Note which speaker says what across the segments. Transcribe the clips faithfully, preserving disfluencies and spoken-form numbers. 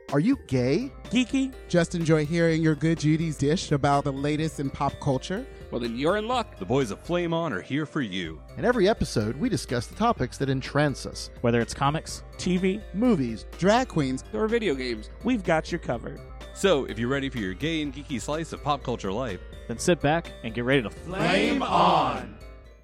Speaker 1: Are you gay?
Speaker 2: Geeky?
Speaker 3: Just enjoy hearing your good Judy's dish about the latest in pop culture?
Speaker 4: Well, then you're in luck.
Speaker 5: The boys of Flame On are here for you.
Speaker 1: In every episode, we discuss the topics that entrance us.
Speaker 2: Whether it's comics, T V,
Speaker 3: movies, drag queens,
Speaker 4: or video games,
Speaker 2: we've got you covered.
Speaker 5: So, if you're ready for your gay and geeky slice of pop culture life,
Speaker 2: then sit back and get ready to
Speaker 6: Flame On!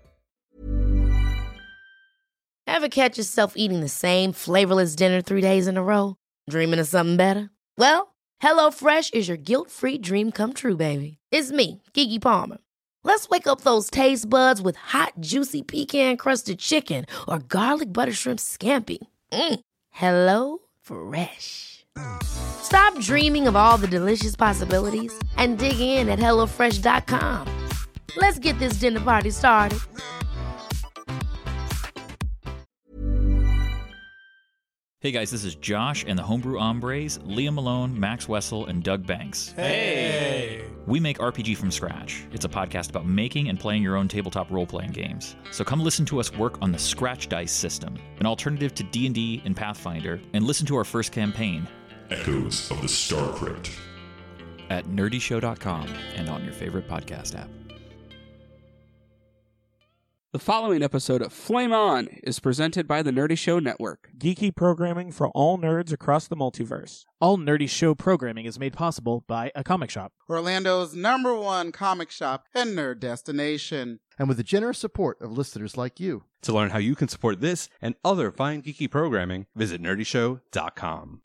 Speaker 7: Ever catch yourself eating the same flavorless dinner three days in a row? Dreaming of something better? Well, HelloFresh is your guilt-free dream come true, baby. It's me, Keke Palmer. Let's wake up those taste buds with hot, juicy pecan-crusted chicken or garlic butter shrimp scampi. Mm. Hello Fresh. Stop dreaming of all the delicious possibilities and dig in at hello fresh dot com. Let's get this dinner party started.
Speaker 8: Hey guys, this is Josh and the Homebrew Hombres, Liam Malone, Max Wessel, and Doug Banks.
Speaker 6: Hey!
Speaker 8: We make R P G from scratch. It's a podcast about making and playing your own tabletop role-playing games. So come listen to us work on the Scratch Dice system, an alternative to D and D and Pathfinder, and listen to our first campaign,
Speaker 9: Echoes of the Star Crypt,
Speaker 8: at nerdy show dot com and on your favorite podcast app.
Speaker 4: The following episode of Flame On is presented by the Nerdy Show Network.
Speaker 2: Geeky programming for all nerds across the multiverse. All Nerdy Show programming is made possible by A Comic Shop,
Speaker 3: Orlando's number one comic shop and nerd destination.
Speaker 1: And with the generous support of listeners like you.
Speaker 5: To learn how you can support this and other fine geeky programming, visit nerdy show dot com.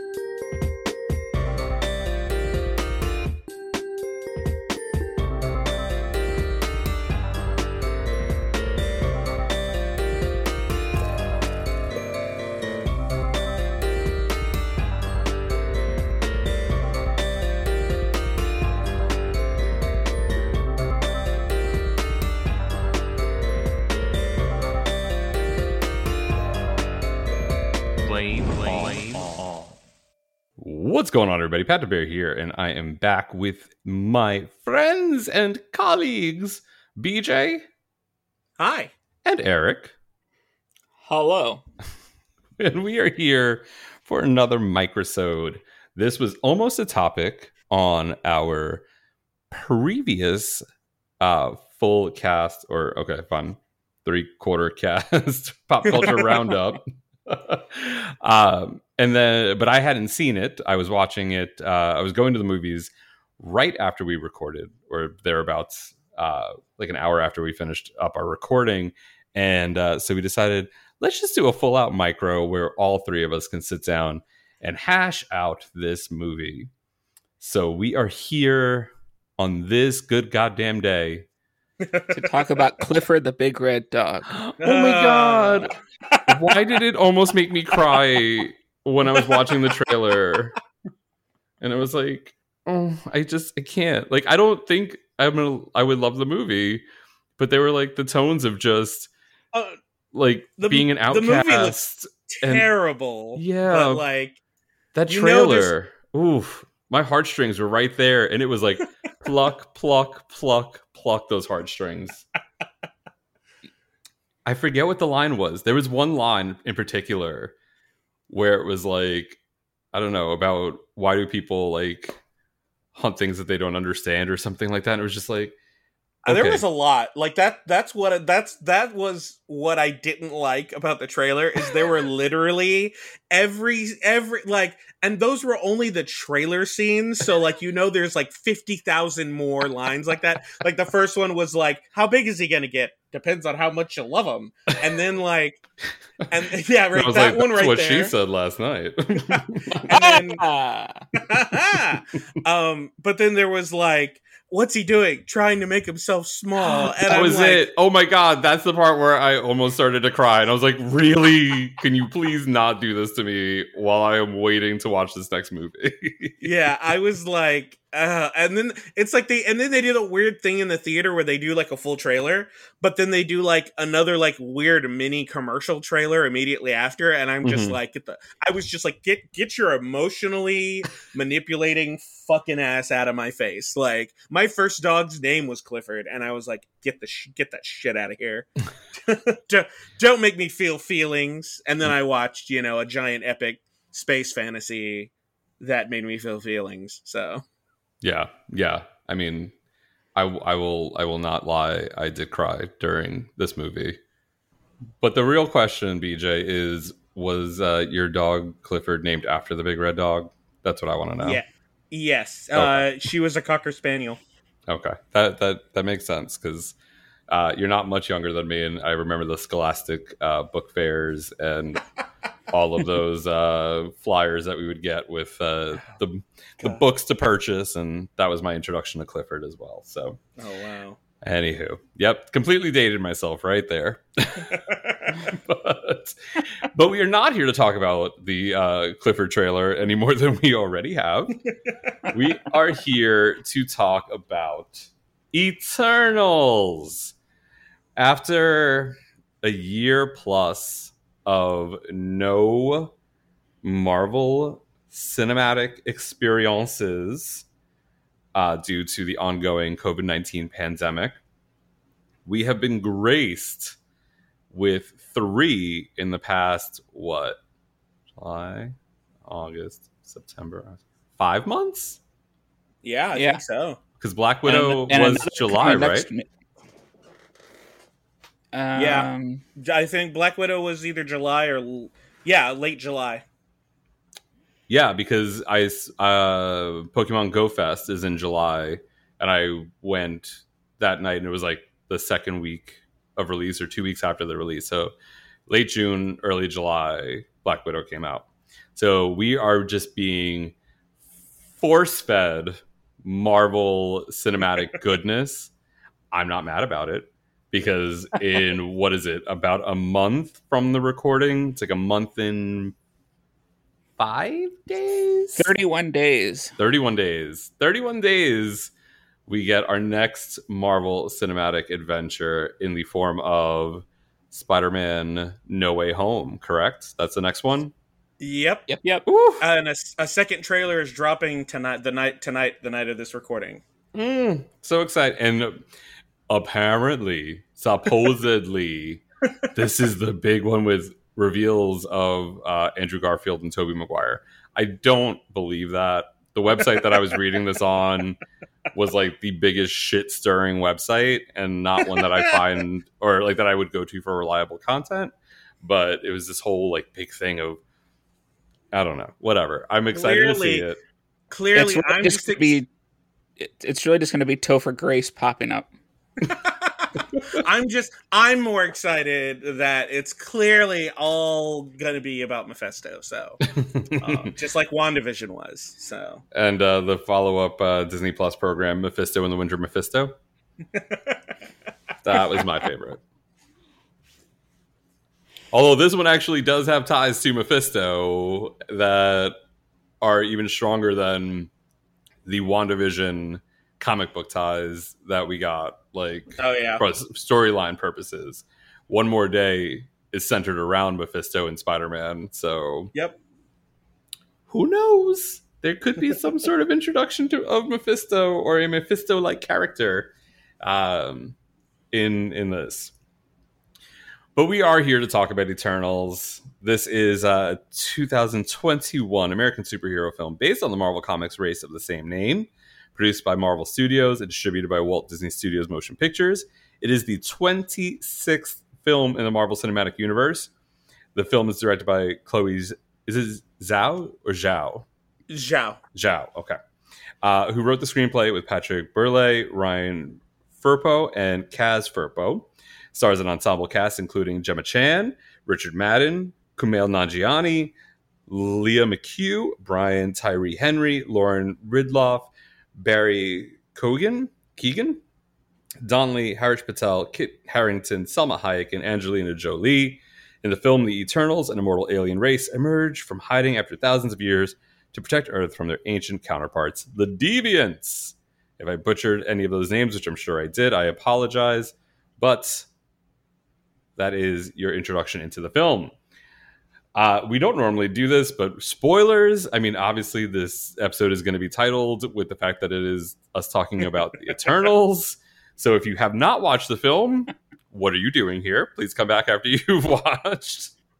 Speaker 5: What's going on, everybody? Pat the Bear here, and I am back with my friends and colleagues, B J.
Speaker 6: Hi.
Speaker 5: And Eric.
Speaker 6: Hello.
Speaker 5: And we are here for another microsode. This was almost a topic on our previous uh, full cast, or, okay, fun, three-quarter cast pop culture roundup. um, and then, but I hadn't seen it. I was watching it. Uh, I was going to the movies right after we recorded, or thereabouts, uh, like an hour after we finished up our recording. And uh, so we decided, let's just do a full out micro where all three of us can sit down and hash out this movie. So we are here on this good goddamn day
Speaker 4: to talk about Clifford the Big Red Dog.
Speaker 5: Oh my god. Why did it almost make me cry when I was watching the trailer? And it was like, oh, I just I can't. Like, I don't think I'm gonna I would love the movie, but they were like the tones of just
Speaker 6: uh,
Speaker 5: like
Speaker 6: the,
Speaker 5: being an outcast.
Speaker 6: The movie looks terrible.
Speaker 5: And, yeah,
Speaker 6: but like
Speaker 5: that trailer. Oof, my heartstrings were right there, and it was like pluck, pluck, pluck, pluck those heartstrings. I forget what the line was. There was one line in particular where it was like, I don't know, about why do people like hunt things that they don't understand or something like that. And it was just like, okay.
Speaker 6: There was a lot like that. That's what that's that was what I didn't like about the trailer is there were literally every every like, and those were only the trailer scenes. So like, you know, there's like fifty thousand more lines like that. Like the first one was like, how big is he going to get? Depends on how much you love him. And then like, and yeah, right. That
Speaker 5: like,
Speaker 6: one right
Speaker 5: what
Speaker 6: there.
Speaker 5: She said last night.
Speaker 6: And then, um, but then there was like, what's he doing? Trying to make himself small. And
Speaker 5: that
Speaker 6: I'm
Speaker 5: was
Speaker 6: like,
Speaker 5: it. Oh my god, that's the part where I almost started to cry. And I was like, really? Can you please not do this to me while I am waiting to watch this next movie?
Speaker 6: Yeah, I was like, uh, and then it's like they, and then they did a weird thing in the theater where they do like a full trailer, but then they do like another like weird mini commercial trailer immediately after. And I'm just mm-hmm. like, get the, I was just like, get, get your emotionally manipulating fucking ass out of my face. Like my first dog's name was Clifford. And I was like, get the, sh- get that shit out of here. don't, don't make me feel feelings. And then I watched, you know, a giant epic space fantasy that made me feel feelings. So
Speaker 5: Yeah, yeah. I mean, I, I will I will not lie. I did cry during this movie. But the real question, B J, is was uh, your dog Clifford named after the big red dog? That's what I want to know.
Speaker 6: yeah, yes,
Speaker 5: Okay.
Speaker 6: uh, she was a Cocker Spaniel.
Speaker 5: Okay, that that that makes sense because uh, you're not much younger than me, and I remember the Scholastic uh, book fairs and all of those uh, flyers that we would get with uh, the the books to purchase, and that was my introduction to Clifford as well. So,
Speaker 6: Oh wow.
Speaker 5: anywho, yep, completely dated myself right there. but but we are not here to talk about the uh, Clifford trailer any more than we already have. We are here to talk about Eternals. After a year plus of no Marvel cinematic experiences uh, due to the ongoing COVID nineteen pandemic, we have been graced with three in the past, what? July, August, September, five months?
Speaker 6: Yeah, I
Speaker 4: Yeah.
Speaker 6: think so.
Speaker 5: Because Black Widow
Speaker 4: And- and
Speaker 5: was
Speaker 4: another
Speaker 5: July,
Speaker 4: coming
Speaker 5: right?
Speaker 4: next- Um,
Speaker 6: Yeah. I think Black Widow was either July or l- yeah, late July.
Speaker 5: Yeah, because I uh, Pokemon Go Fest is in July, and I went that night, and it was like the second week of release or two weeks after the release. So late June, early July, Black Widow came out. So we are just being force-fed Marvel cinematic goodness. I'm not mad about it because in what is it, about a month from the recording? It's like a month in five days?
Speaker 4: thirty-one days.
Speaker 5: thirty-one days. thirty-one days, we get our next Marvel cinematic adventure in the form of Spider-Man No Way Home, correct? That's the next one?
Speaker 6: Yep.
Speaker 4: Yep, yep.
Speaker 5: Ooh.
Speaker 6: And a, a second trailer is dropping tonight. The night tonight, the night of this recording.
Speaker 5: Mm, so excited. And apparently, supposedly, this is the big one with reveals of uh, Andrew Garfield and Tobey Maguire. I don't believe that. The website that I was reading this on was like the biggest shit-stirring website and not one that I find or like that I would go to for reliable content. But it was this whole like big thing of, I don't know, whatever. I'm excited to see
Speaker 6: Clearly-
Speaker 5: it.
Speaker 6: Clearly,
Speaker 4: It's really
Speaker 6: I'm
Speaker 4: just
Speaker 6: just
Speaker 4: gonna
Speaker 6: ex-
Speaker 4: be. It, it's really just going to be Topher Grace popping up.
Speaker 6: I'm just I'm more excited that it's clearly all gonna be about Mephisto. So uh, just like WandaVision was. So
Speaker 5: And uh, the follow-up uh, Disney Plus program, Mephisto and the Winter Mephisto. That was my favorite. Although this one actually does have ties to Mephisto that are even stronger than the WandaVision comic book ties that we got, like
Speaker 6: oh yeah.
Speaker 5: for storyline purposes. One More Day is centered around Mephisto and Spider-Man, so
Speaker 6: Yep.
Speaker 5: who knows? There could be some sort of introduction to of Mephisto or a Mephisto-like character um, in in this. But we are here to talk about Eternals. This is a two thousand twenty-one American superhero film based on the Marvel Comics race of the same name, produced by Marvel Studios and distributed by Walt Disney Studios Motion Pictures. It is the twenty-sixth film in the Marvel Cinematic Universe. The film is directed by Chloe, is it Zhao or Zhao?
Speaker 6: Zhao.
Speaker 5: Zhao, okay. Uh, who wrote the screenplay with Patrick Burleigh, Ryan Firpo, and Kaz Firpo. Stars an ensemble cast including Gemma Chan, Richard Madden, Kumail Nanjiani, Leah McHugh, Brian Tyree Henry, Lauren Ridloff, Barry Keoghan, Keegan, Donnelly, Harish Patel, Kit Harington, Salma Hayek, and Angelina Jolie. In the film, the Eternals, an immortal alien race, emerge from hiding after thousands of years to protect Earth from their ancient counterparts, the Deviants. If I butchered any of those names, which I'm sure I did, I apologize. But that is your introduction into the film. Uh, we don't normally do this, but spoilers. I mean, obviously, this episode is going to be titled with the fact that it is us talking about the Eternals. So if you have not watched the film, what are you doing here? Please come back after you've watched.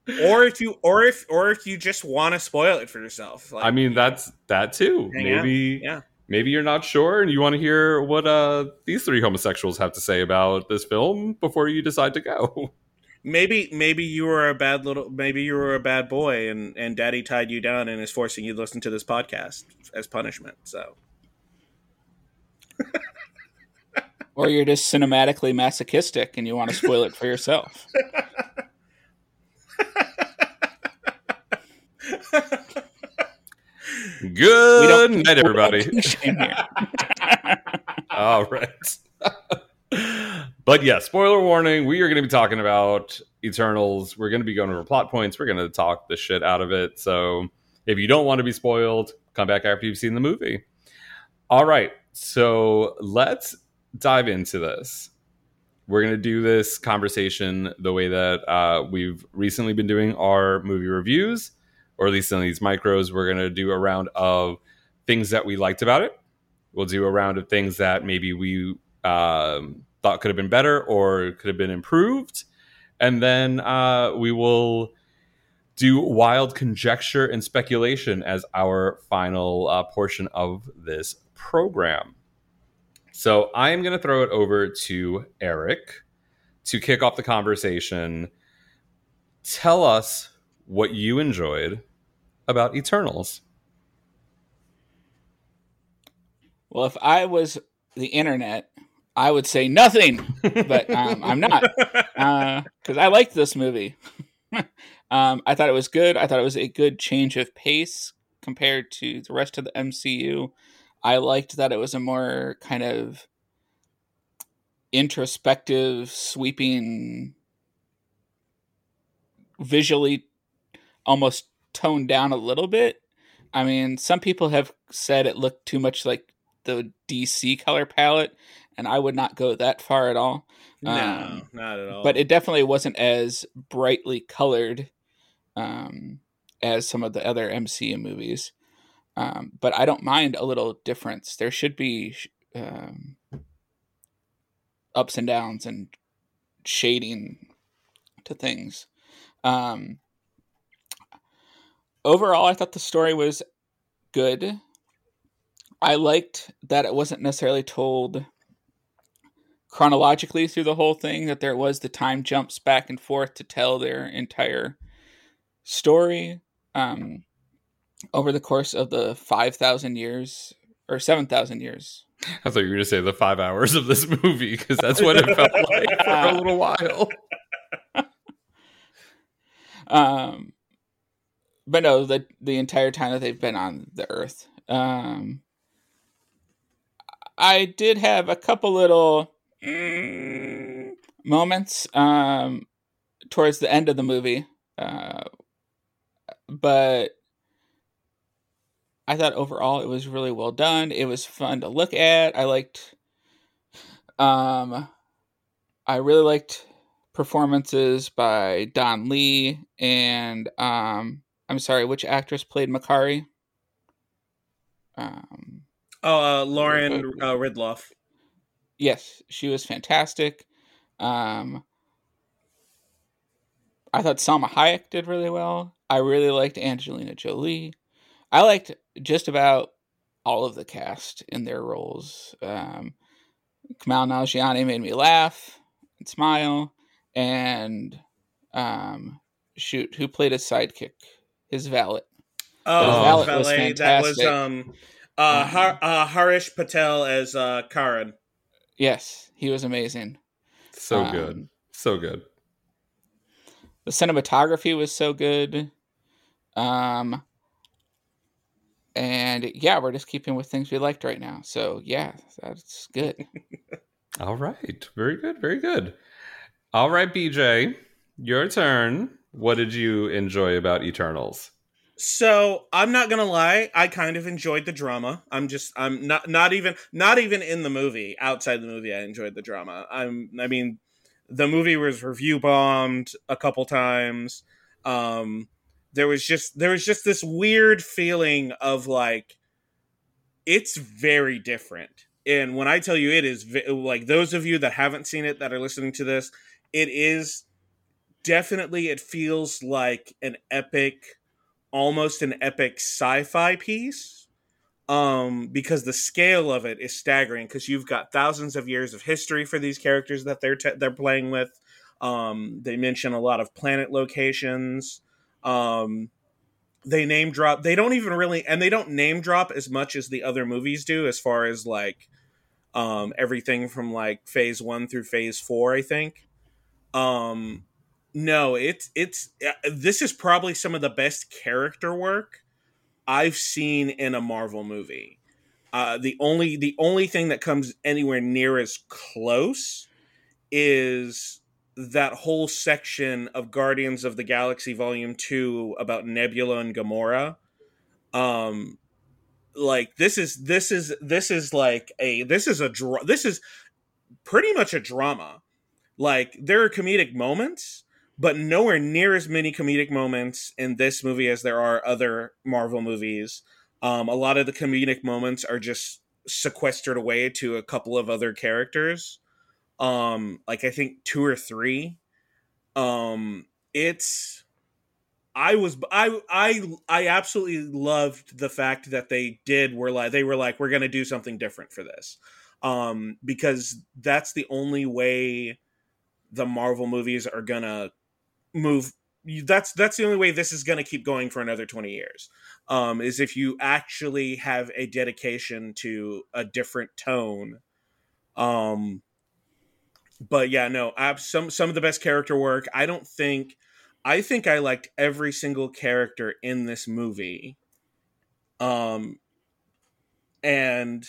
Speaker 6: or if you or if or if you just want to spoil it for yourself. Like,
Speaker 5: I mean, that's that too. Maybe,
Speaker 6: yeah.
Speaker 5: maybe you're not sure and you want to hear what uh, these three homosexuals have to say about this film before you decide to go.
Speaker 6: Maybe maybe you were a bad little maybe you were a bad boy and, and daddy tied you down and is forcing you to listen to this podcast as punishment. So
Speaker 4: Or you're just cinematically masochistic and you want to spoil it for yourself.
Speaker 5: Good night, everybody.
Speaker 4: Here.
Speaker 5: All right. But yeah, spoiler warning, we are going to be talking about Eternals. We're going to be going over plot points. We're going to talk the shit out of it. So if you don't want to be spoiled, come back after you've seen the movie. All right. So let's dive into this. We're going to do this conversation the way that uh, we've recently been doing our movie reviews, or at least in these micros. We're going to do a round of things that we liked about it. We'll do a round of things that maybe we um, thought could have been better or could have been improved. And then uh, we will do wild conjecture and speculation as our final uh, portion of this program. So I am going to throw it over to Eric to kick off the conversation. Tell us what you enjoyed about Eternals.
Speaker 4: Well, if I was the internet, I would say nothing, but um, I'm not, because uh, I liked this movie. um, I thought it was good. I thought it was a good change of pace compared to the rest of the M C U. I liked that it was a more kind of introspective, sweeping, visually almost toned down a little bit. I mean, some people have said it looked too much like the D C color palette, and I would not go that far at all.
Speaker 6: No,
Speaker 4: um,
Speaker 6: not at all.
Speaker 4: But it definitely wasn't as brightly colored um, as some of the other M C U movies. Um, but I don't mind a little difference. There should be um, ups and downs and shading to things. Um, overall, I thought the story was good. I liked that it wasn't necessarily told chronologically through the whole thing, that there was the time jumps back and forth to tell their entire story. Um, over the course of the five thousand years or seven thousand years.
Speaker 5: I thought you were going to say the five hours of this movie, because that's what it felt like for a little while.
Speaker 4: Um, but no, the, the entire time that they've been on the Earth. Um, I did have a couple little mm, moments um, towards the end of the movie. Uh, but I thought overall it was really well done. It was fun to look at. I liked, um, I really liked performances by Don Lee and, um, I'm sorry, which actress played Makari? Um,
Speaker 6: oh, uh, Lauren uh, Ridloff.
Speaker 4: Yes, she was fantastic. Um, I thought Salma Hayek did really well. I really liked Angelina Jolie. I liked just about all of the cast in their roles. Um, Kamal Nanjiani made me laugh and smile. And um, shoot, who played his sidekick? His valet.
Speaker 6: Oh,
Speaker 4: his
Speaker 6: valet, valet was fantastic. That was um, uh, Har- uh, Harish Patel as uh, Karan.
Speaker 4: Yes, he was amazing.
Speaker 5: So
Speaker 4: um,
Speaker 5: good. So good.
Speaker 4: The cinematography was so good. Um, and yeah, we're just keeping with things we liked right now. So yeah, that's good.
Speaker 5: All right. Very good. Very good. All right, B J, your turn. What did you enjoy about Eternals?
Speaker 6: So I'm not gonna lie, I kind of enjoyed the drama. I'm just, I'm not, not even, not even in the movie. Outside the movie, I enjoyed the drama. I'm, I mean, the movie was review bombed a couple times. Um, there was just, there was just this weird feeling of like, it's very different. And when I tell you it is, like, those of you that haven't seen it that are listening to this, it is definitely it feels like an epic, almost an epic sci-fi piece, um, because the scale of it is staggering. Because you've got thousands of years of history for these characters that they're te- they're playing with. Um, they mention a lot of planet locations. Um, they name drop. They don't even really, and they don't name drop as much as the other movies do, as far as like um, everything from like phase one through phase four, I think. Um, no, it's it's uh, this is probably some of the best character work I've seen in a Marvel movie. Uh, the only the only thing that comes anywhere near as close is that whole section of Guardians of the Galaxy Volume two about Nebula and Gamora. Um, like this is this is this is like a this is a dra- this is pretty much a drama. Like there are comedic moments, but nowhere near as many comedic moments in this movie as there are other Marvel movies. Um, a lot of the comedic moments are just sequestered away to a couple of other characters. Um, like I think two or three. Um, it's, I was, I, I, I absolutely loved the fact that they did, were like, they were like, we're going to do something different for this. Um, because that's the only way the Marvel movies are going to move. That's, that's the only way this is going to keep going for another twenty years. Um, is if you actually have a dedication to a different tone. Um, But yeah, no, I some some of the best character work. I don't think, I think I liked every single character in this movie. Um, and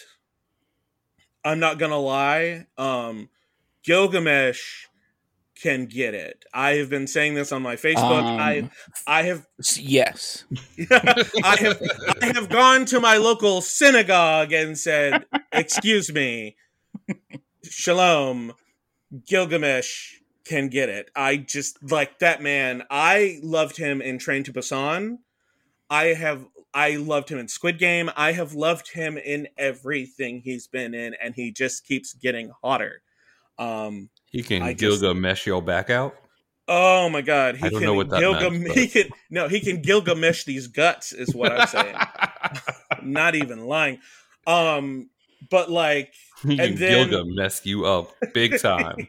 Speaker 6: I'm not gonna lie, um, Gilgamesh can get it. I have been saying this on my Facebook.
Speaker 4: Um,
Speaker 6: I I have
Speaker 4: yes.
Speaker 6: I have I have gone to my local synagogue and said, "Excuse me, shalom." Gilgamesh can get it. I just like that man. I loved him in Train to Busan. I have I loved him in Squid Game. I have loved him in everything he's been in, and he just keeps getting hotter. Um,
Speaker 5: He can
Speaker 6: I just-
Speaker 5: Gilgamesh your back out.
Speaker 6: oh my god, he
Speaker 5: I don't
Speaker 6: can
Speaker 5: know what that
Speaker 6: Gilgam-
Speaker 5: meant, but-
Speaker 6: he can no, he can Gilgamesh these guts is what I'm saying. Not even lying. Um, but like
Speaker 5: He
Speaker 6: And
Speaker 5: can
Speaker 6: then-
Speaker 5: Gilgamesh you up big time.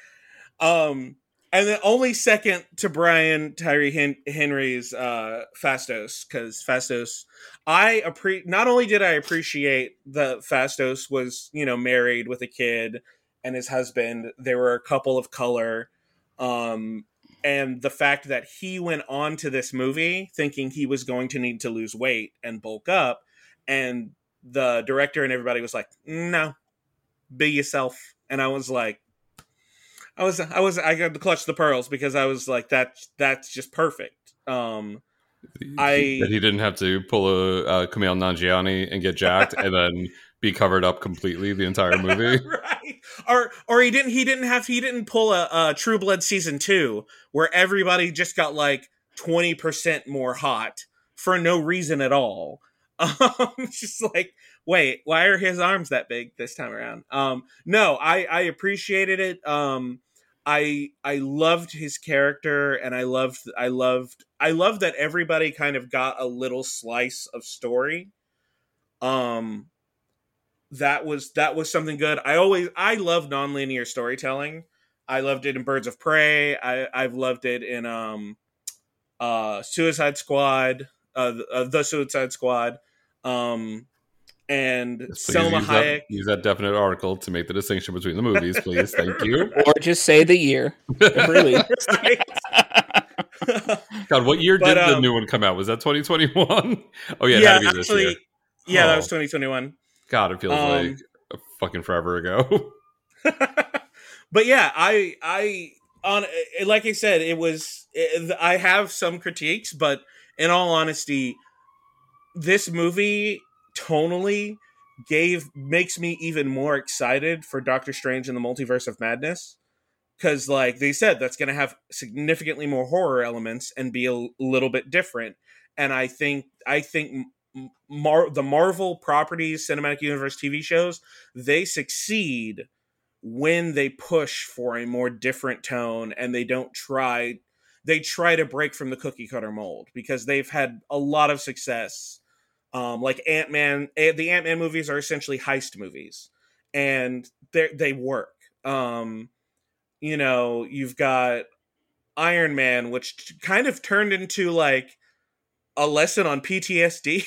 Speaker 6: Um, and then only second to Brian Tyree Hen- Henry's uh, Fastos, because Fastos, I appre- not only did I appreciate that Fastos was, you know, married with a kid and his husband, there were a couple of color, um, and the fact that he went on to this movie thinking he was going to need to lose weight and bulk up, and the director and everybody was like, no, be yourself. And I was like, I was, I was, I got to clutch the pearls because I was like, that, that's just perfect. Um, I-
Speaker 5: that he didn't have to pull a uh, Kumail Nanjiani and get jacked and then be covered up completely the entire movie.
Speaker 6: right. Or, or he didn't, he didn't have, he didn't pull a, a True Blood season two where everybody just got like twenty percent more hot for no reason at all. Um, it's just like, wait, why are his arms that big this time around? Um, no, I, I appreciated it. Um, I, I loved his character, and I loved, I loved, I loved that everybody kind of got a little slice of story. Um, that was, that was something good. I always, I love nonlinear storytelling. I loved it in Birds of Prey. I, I've loved it in, um, uh, Suicide Squad, uh, the, uh, the Suicide Squad. Um, and
Speaker 5: Yes, please
Speaker 6: Selma
Speaker 5: use
Speaker 6: Hayek.
Speaker 5: that, use that definite article to make the distinction between the movies, please. Thank you.
Speaker 4: Or just say the year of release.
Speaker 6: Right.
Speaker 5: God, what year
Speaker 6: But,
Speaker 5: did the
Speaker 6: um,
Speaker 5: new one come out? Was that twenty twenty-one? Oh yeah, it
Speaker 6: yeah,
Speaker 5: had to be this
Speaker 6: actually,
Speaker 5: year.
Speaker 6: yeah, that
Speaker 5: Oh.
Speaker 6: was twenty twenty-one.
Speaker 5: God, it feels
Speaker 6: Um,
Speaker 5: like a fucking forever ago.
Speaker 6: But yeah, I, I, on like I said, it was. I have some critiques, but in all honesty, this movie tonally gave makes me even more excited for Doctor Strange in the Multiverse of Madness, because like they said, that's going to have significantly more horror elements and be a little bit different. And I think I think Mar- the Marvel properties, cinematic universe T V shows, they succeed when they push for a more different tone and they don't try they try to break from the cookie cutter mold because they've had a lot of success. Um, like Ant-Man, the Ant-Man movies are essentially heist movies, and they they work. Um, you know, you've got Iron Man, which kind of turned into like a lesson on P T S D.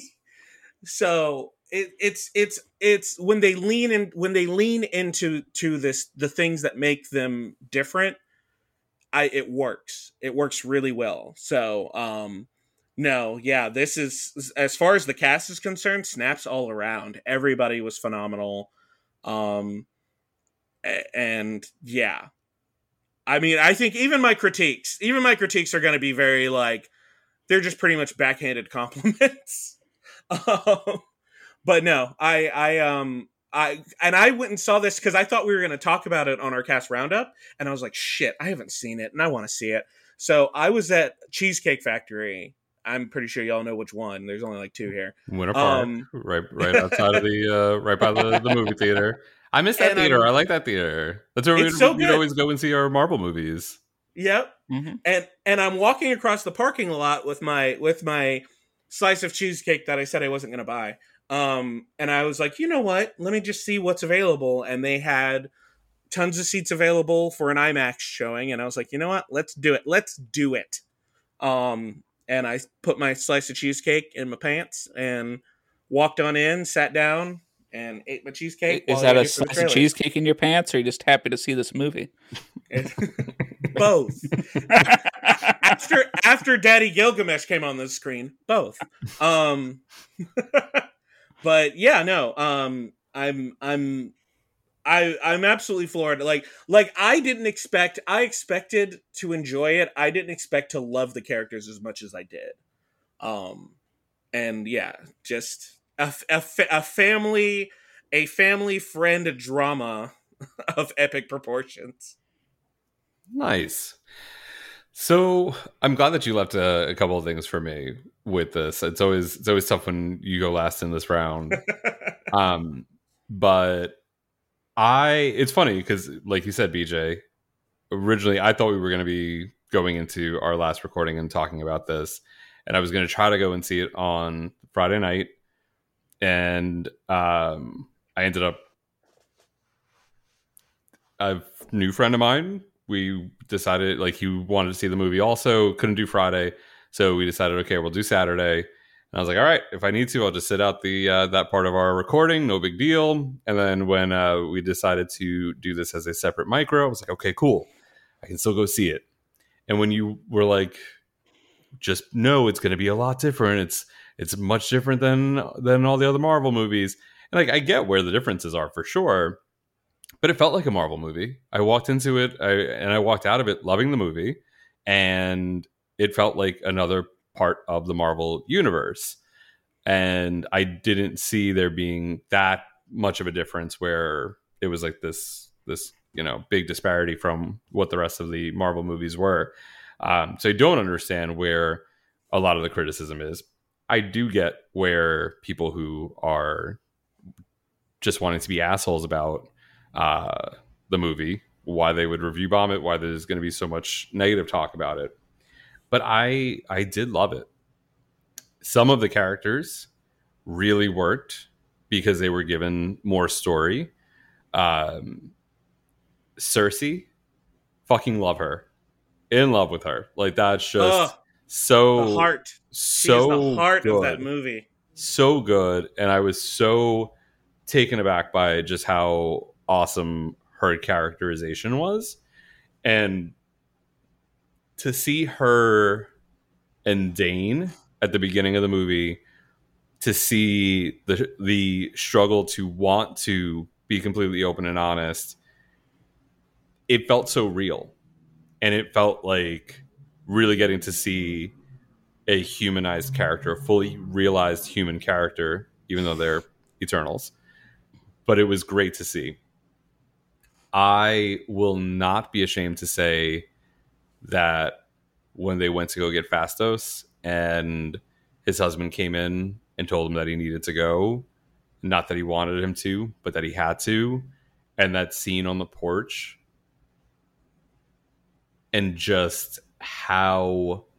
Speaker 6: So it, it's it's it's when they lean in when they lean into to this the things that make them different. I it works. It works really well. So um, no, yeah, this is as far as the cast is concerned, snaps all around. Everybody was phenomenal. Um, and yeah, I mean, I think even my critiques, even my critiques are going to be very like, they're just pretty much backhanded compliments. um, but no, I, I, um, I, and I went and saw this because I thought we were going to talk about it on our cast roundup, and I was like, shit, I haven't seen it, and I want to see it. So I was at Cheesecake Factory. I'm pretty sure y'all know which one. There's only like two here.
Speaker 5: Winter Park,
Speaker 6: Um,
Speaker 5: right, right outside of the, uh, right by the, the movie theater. I miss that
Speaker 6: And,
Speaker 5: theater.
Speaker 6: um,
Speaker 5: I like that theater. That's where we'd,
Speaker 6: it's so
Speaker 5: we'd
Speaker 6: good.
Speaker 5: always go and see our Marvel movies.
Speaker 6: Yep.
Speaker 4: Mhm.
Speaker 6: And and I'm walking across the parking lot with my with my slice of cheesecake that I said I wasn't going to buy. Um, and I was like, you know what? Let me just see what's available. And they had tons of seats available for an IMAX showing. And I was like, you know what? Let's do it. Let's do it. Um, and I put my slice of cheesecake in my pants and walked on in, sat down, and ate my cheesecake.
Speaker 4: Is
Speaker 6: while
Speaker 4: that
Speaker 6: I
Speaker 4: a
Speaker 6: waited for the
Speaker 4: slice of
Speaker 6: trailer.
Speaker 4: cheesecake in your pants, or are you just happy to see this movie?
Speaker 6: Both. after after Daddy Gilgamesh came on the screen, both. Um, but yeah, no. Um, I'm I'm I I'm absolutely floored. Like like I didn't expect. I expected to enjoy it. I didn't expect to love the characters as much as I did. Um, and yeah, just a a, a family a family friend drama of epic proportions.
Speaker 5: Nice. So I'm glad that you left a, a couple of things for me with this. It's always it's always tough when you go last in this round. um, but I it's funny because, like you said, B J, originally I thought we were going to be going into our last recording and talking about this, and I was going to try to go and see it on Friday night, and um, I ended up a new friend of mine. We decided like he wanted to see the movie also, couldn't do Friday. So we decided, okay, we'll do Saturday. And I was like, all right, if I need to, I'll just sit out the uh, that part of our recording. No big deal. And then when uh, we decided to do this as a separate micro, I was like, okay, cool. I can still go see it. And when you were like, just know it's going to be a lot different. It's it's much different than than all the other Marvel movies. And like I get where the differences are for sure. But it felt like a Marvel movie. I walked into it I, and I walked out of it loving the movie. And it felt like another part of the Marvel universe. And I didn't see there being that much of a difference where it was like this, this you know, big disparity from what the rest of the Marvel movies were. Um, so I don't understand where a lot of the criticism is. I do get where people who are just wanting to be assholes about uh the movie, why they would review bomb it, why there's going to be so much negative talk about it. But I I did love it. Some of the characters really worked because they were given more story. um Cersei, fucking love her, in love with her. Like that's just
Speaker 6: Ugh,
Speaker 5: so
Speaker 6: the heart.
Speaker 5: so
Speaker 6: She is the heart
Speaker 5: good.
Speaker 6: of that movie.
Speaker 5: So good. And I was so taken aback by just how awesome her characterization was. And to see her and Dane at the beginning of the movie, to see the the struggle to want to be completely open and honest, it felt so real. And it felt like really getting to see a humanized character, a fully realized human character, even though they're Eternals. But it was great to see. I will not be ashamed to say that when they went to go get Phastos and his husband came in and told him that he needed to go, not that he wanted him to, but that he had to, and that scene on the porch, and just how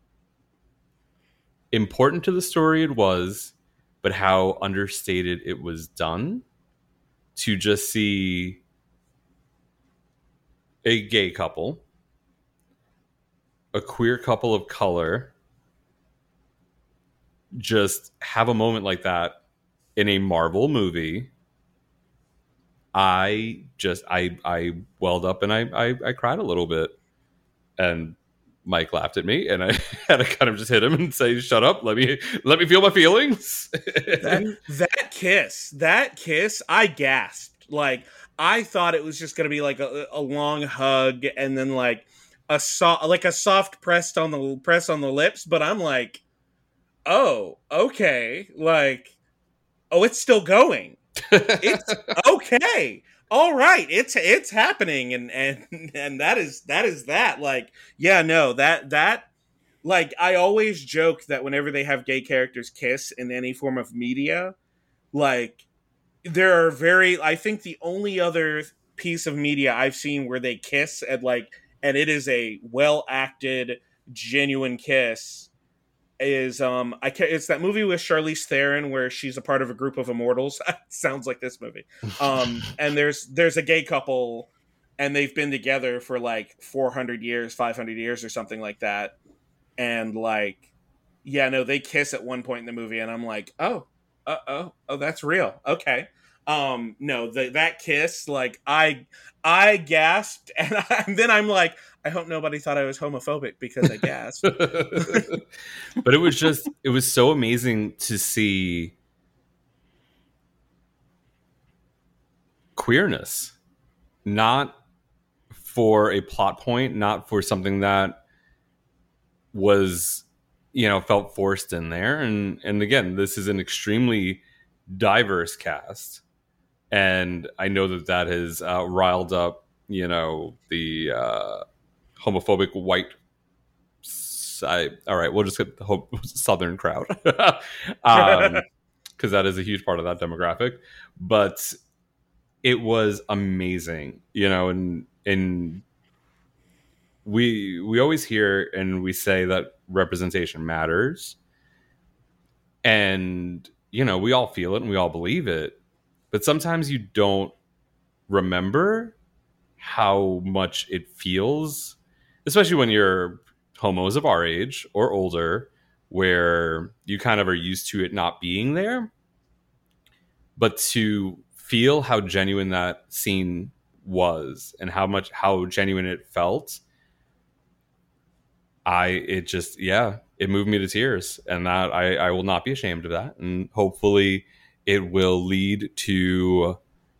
Speaker 5: important to the story it was, but how understated it was done. To just see a gay couple, a queer couple of color, just have a moment like that in a Marvel movie, I just I I welled up and I I, I cried a little bit, and Mike laughed at me, and I had to kind of just hit him and say, "Shut up! Let me let me feel my feelings."
Speaker 6: that, that kiss, that kiss, I gasped. Like, I thought it was just gonna be like a, a long hug and then like a soft, like a soft press on the press on the lips. But I'm like, oh, okay, like, oh, it's still going. It's okay. All right, it's it's happening, and and and that is that is that. Like, yeah, no, that that like I always joke that whenever they have gay characters kiss in any form of media, like there are very I think the only other piece of media I've seen where they kiss and like and it is a well acted, genuine kiss is um I can it's that movie with Charlize Theron where she's a part of a group of immortals. Sounds like this movie. Um and there's there's a gay couple and they've been together for like four hundred years, five hundred years or something like that. And like yeah, no, they kiss at one point in the movie and I'm like, "Oh, uh-oh. Oh, that's real. Okay." Um no, the, that kiss, like I I gasped and, I, and then I'm like, I hope nobody thought I was homophobic because I gasped.
Speaker 5: But it was just, it was so amazing to see queerness, not for a plot point, not for something that was, you know, felt forced in there. And, and again, this is an extremely diverse cast. And I know that that has uh, riled up, you know, the uh, homophobic white side. All right, we'll just get the ho- Southern crowd. um, because that is a huge part of that demographic. But it was amazing, you know, and and we we always hear and we say that representation matters. And, you know, we all feel it and we all believe it. But sometimes you don't remember how much it feels, especially when you're homos of our age or older, where you kind of are used to it not being there. But to feel how genuine that scene was and how much, how genuine it felt, I, it just, yeah, it moved me to tears. And that I, I will not be ashamed of that. And hopefully it will lead to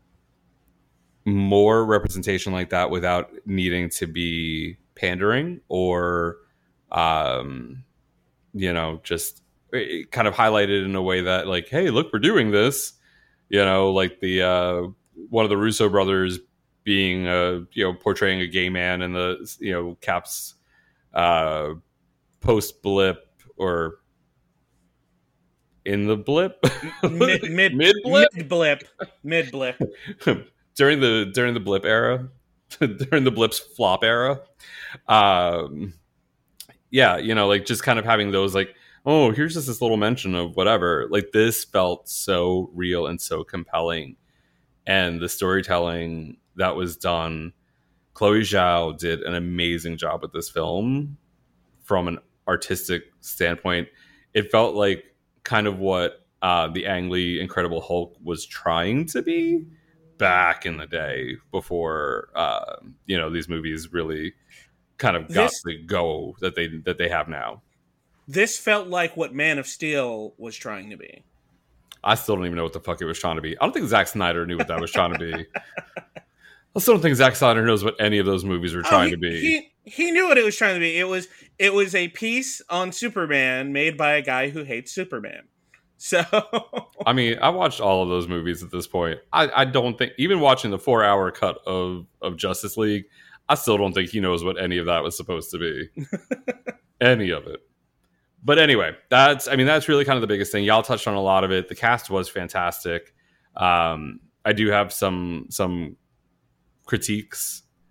Speaker 5: more representation like that without needing to be pandering or, um, you know, just kind of highlighted in a way that like, hey, look, we're doing this, you know, like the, uh, one of the Russo brothers being, uh, you know, portraying a gay man in the, you know, Cap's, uh, post blip or in the blip
Speaker 6: mid mid
Speaker 5: mid blip
Speaker 6: mid blip mid blip
Speaker 5: during the during the blip era during the blips flop era. Um yeah, you know, like just kind of having those like, oh, here's just this little mention of whatever. Like this felt so real and so compelling, and the storytelling that was done, Chloe Zhao did an amazing job with this film from an artistic standpoint. It felt like kind of what uh, the Ang Lee Incredible Hulk was trying to be back in the day before, uh, you know, these movies really kind of got
Speaker 6: this,
Speaker 5: the go that they that they have now.
Speaker 6: This felt like what Man of Steel was trying to be.
Speaker 5: I still don't even know what the fuck it was trying to be. I don't think Zack Snyder knew what that was trying to be. I still don't think Zack Snyder knows what any of those movies were trying
Speaker 6: oh, he,
Speaker 5: to be.
Speaker 6: He, he knew what it was trying to be. It was it was a piece on Superman made by a guy who hates Superman. So,
Speaker 5: I mean, I watched all of those movies at this point. I, I don't think, even watching the four-hour cut of, of Justice League, I still don't think he knows what any of that was supposed to be. Any of it. But anyway, that's, I mean, that's really kind of the biggest thing. Y'all touched on a lot of it. The cast was fantastic. Um, I do have some some critiques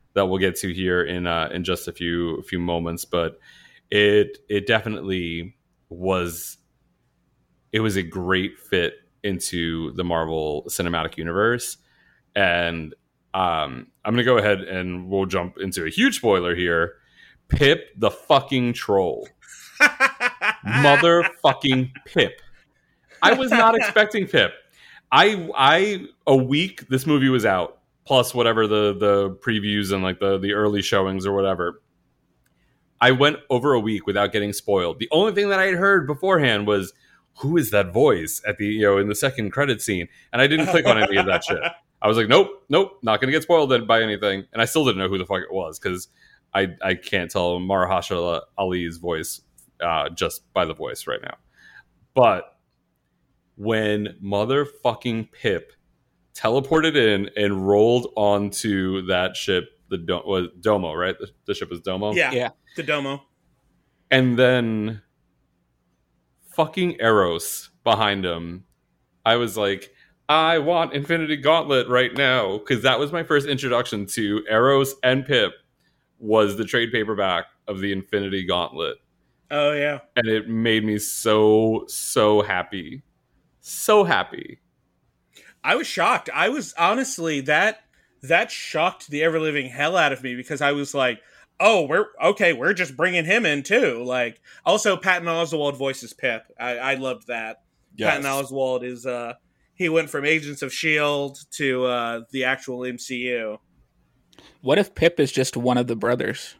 Speaker 5: that we'll get to here in uh, in just a few a few moments. But it it definitely was it was a great fit into the Marvel Cinematic Universe. And um, I'm gonna go ahead and we'll jump into a huge spoiler here. Pip the fucking troll. Motherfucking Pip. I was not expecting Pip. I I a week this movie was out, plus whatever the the previews and like the the early showings or whatever. I went over a week without getting spoiled. The only thing that I had heard beforehand was, who is that voice at the, you know, in the second credit scene? And I didn't click on any of that shit. I was like, nope, nope, not gonna get spoiled by anything. And I still didn't know who the fuck it was because I I can't tell Mahershala Ali's voice uh, just by the voice right now. But when motherfucking Pip teleported in and rolled onto that ship, the Do- was Domo, right? The, the ship was Domo?
Speaker 6: Yeah,
Speaker 4: Yeah.
Speaker 6: the Domo.
Speaker 5: And then fucking Eros behind him. I was like, I want Infinity Gauntlet right now, because that was my first introduction to Eros and Pip, was the trade paperback of the Infinity Gauntlet.
Speaker 6: Oh, yeah.
Speaker 5: And it made me so, so happy. So happy.
Speaker 6: I was shocked. I was honestly that that shocked the ever living hell out of me because I was like, "Oh, we're okay. We're just bringing him in too." Like, also Patton Oswalt voices Pip. I, I loved that.
Speaker 5: Yes.
Speaker 6: Patton Oswalt is uh he went from Agents of S H I E L D to uh the actual M C U.
Speaker 4: What if Pip is just one of the brothers?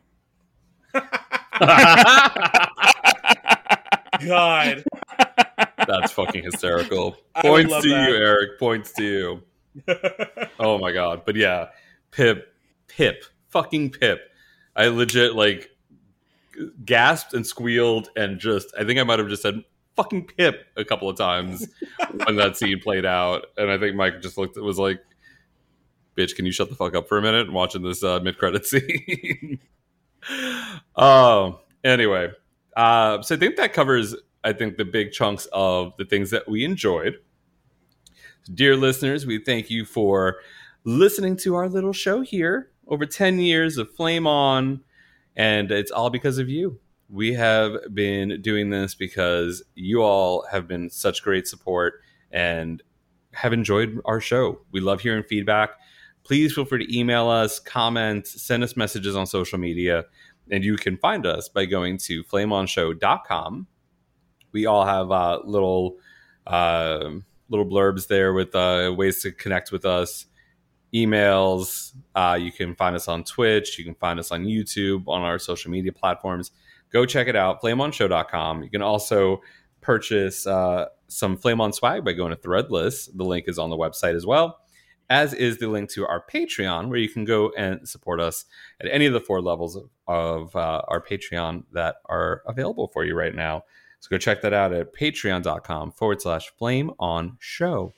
Speaker 6: God.
Speaker 5: That's fucking hysterical.
Speaker 6: I would
Speaker 5: Points
Speaker 6: love
Speaker 5: to
Speaker 6: that.
Speaker 5: you, Eric. Points to you. Oh my god. But yeah, Pip, Pip, fucking Pip. I legit like gasped and squealed and just, I think I might have just said fucking Pip a couple of times when that scene played out. And I think Mike just looked, it was like, bitch, can you shut the fuck up for a minute? I'm watching this uh, mid-credit scene. um. Anyway, uh, so I think that covers, I think, the big chunks of the things that we enjoyed. Dear listeners, we thank you for listening to our little show here. Over ten years of Flame On, and it's all because of you. We have been doing this because you all have been such great support and have enjoyed our show. We love hearing feedback. Please feel free to email us, comment, send us messages on social media, and you can find us by going to flame on show dot com. We all have uh, little uh, little blurbs there with uh, ways to connect with us, emails. Uh, you can find us on Twitch. You can find us on YouTube, on our social media platforms. Go check it out, flame on show dot com. You can also purchase uh, some Flame On swag by going to Threadless. The link is on the website as well, as is the link to our Patreon, where you can go and support us at any of the four levels of, of uh, our Patreon that are available for you right now. So go check that out at patreon.com forward slash flame on show.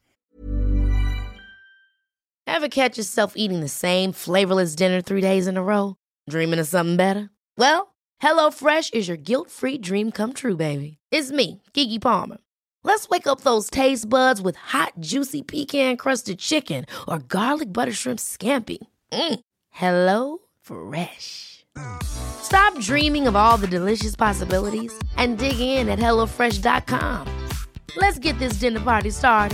Speaker 7: Ever catch yourself eating the same flavorless dinner three days in a row? Dreaming of something better? Well, HelloFresh is your guilt-free dream come true, baby. It's me, Keke Palmer. Let's wake up those taste buds with hot, juicy pecan-crusted chicken or garlic butter shrimp scampi. Mm. Hello Fresh. Stop dreaming of all the delicious possibilities and dig in at hello fresh dot com. Let's get this dinner party started.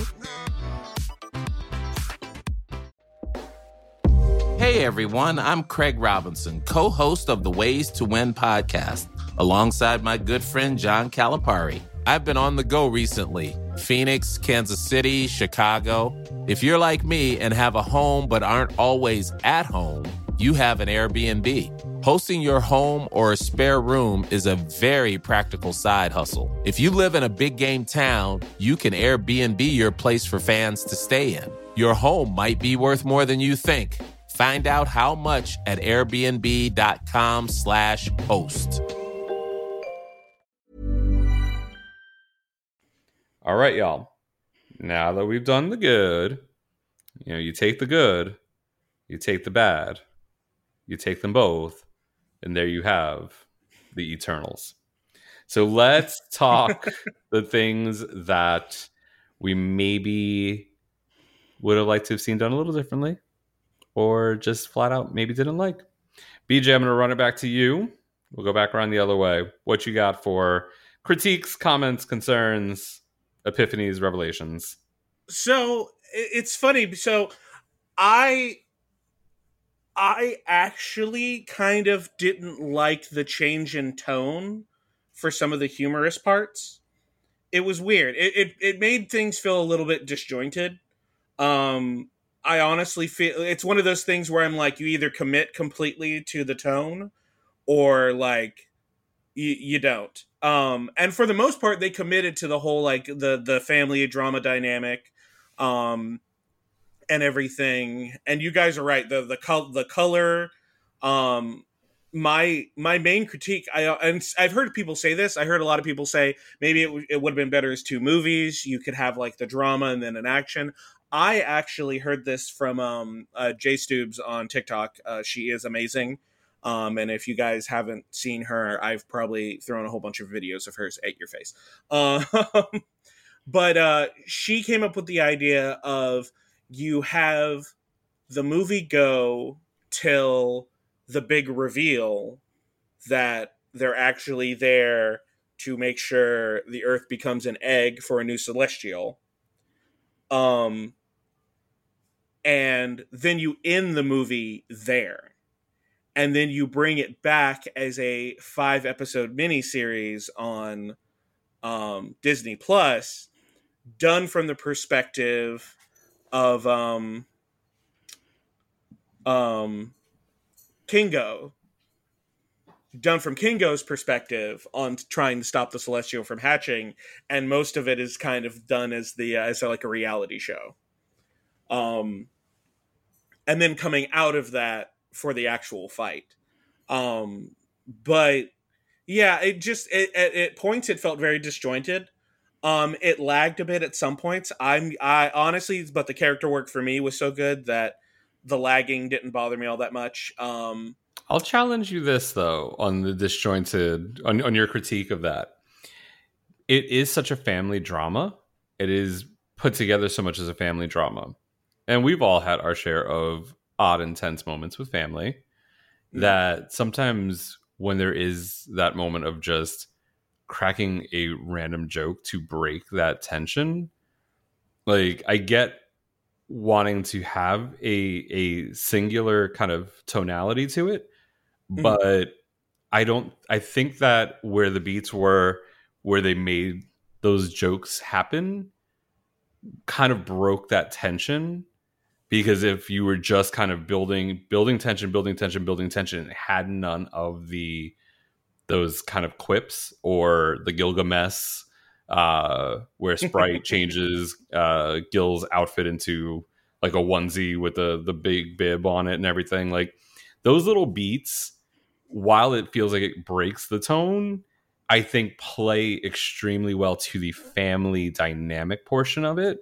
Speaker 10: Hey everyone, I'm Craig Robinson, co-host of the Ways to Win podcast, alongside my good friend John Calipari. I've been on the go recently. Phoenix, Kansas City, Chicago. If you're like me and have a home but aren't always at home, you have an Airbnb. Hosting your home or a spare room is a very practical side hustle. If you live in a big game town, you can Airbnb your place for fans to stay in. Your home might be worth more than you think. Find out how much at airbnb.com slash host.
Speaker 5: All right, y'all. Now that we've done the good, you know, you take the good, you take the bad, you take them both, and there you have the Eternals. So let's talk the things that we maybe would have liked to have seen done a little differently, or just flat out maybe didn't like. B J, I'm going to run it back to you. We'll go back around the other way. What you got for critiques, comments, concerns, epiphanies, revelations?
Speaker 6: So it's funny. So I I actually kind of didn't like the change in tone for some of the humorous parts. It was weird. It it, it made things feel a little bit disjointed. Um, I honestly feel it's one of those things where I'm like, you either commit completely to the tone, or like you, you don't. Um, and for the most part, they committed to the whole like the the family drama dynamic, um, and everything. And you guys are right. The the col- the color. Um, my my main critique. I and I've heard people say this. I heard a lot of people say maybe it, w- it would have been better as two movies. You could have like the drama and then an action. I actually heard this from um, uh, Jay Stubes on TikTok. Uh, she is amazing. Um, and if you guys haven't seen her, I've probably thrown a whole bunch of videos of hers at your face. Uh, but uh, she came up with the idea of you have the movie go till the big reveal that they're actually there to make sure the Earth becomes an egg for a new celestial. Um, and then you end the movie there. And then you bring it back as a five episode miniseries on um, Disney Plus, done from the perspective of um, um, Kingo, done from Kingo's perspective on trying to stop the Celestial from hatching, and most of it is kind of done as the uh, as like a reality show. Um, and then coming out of that for the actual fight. Um, but yeah, it just, it, at, at points it felt very disjointed. Um, it lagged a bit at some points. I'm, I honestly, but the character work for me was so good that the lagging didn't bother me all that much. Um,
Speaker 5: I'll challenge you this though, on the disjointed, on, on your critique of that. It is such a family drama. It is put together so much as a family drama. And we've all had our share of odd, intense moments with family, mm-hmm. that sometimes when there is that moment of just cracking a random joke to break that tension, like I get wanting to have a a singular kind of tonality to it, mm-hmm. but I don't, I think that where the beats were, where they made those jokes happen, kind of broke that tension. Because if you were just kind of building, building tension, building tension, building tension, and had none of the those kind of quips or the Gilgamesh, uh, where Sprite changes uh, Gil's outfit into like a onesie with the the big bib on it and everything, like those little beats, while it feels like it breaks the tone, I think play extremely well to the family dynamic portion of it,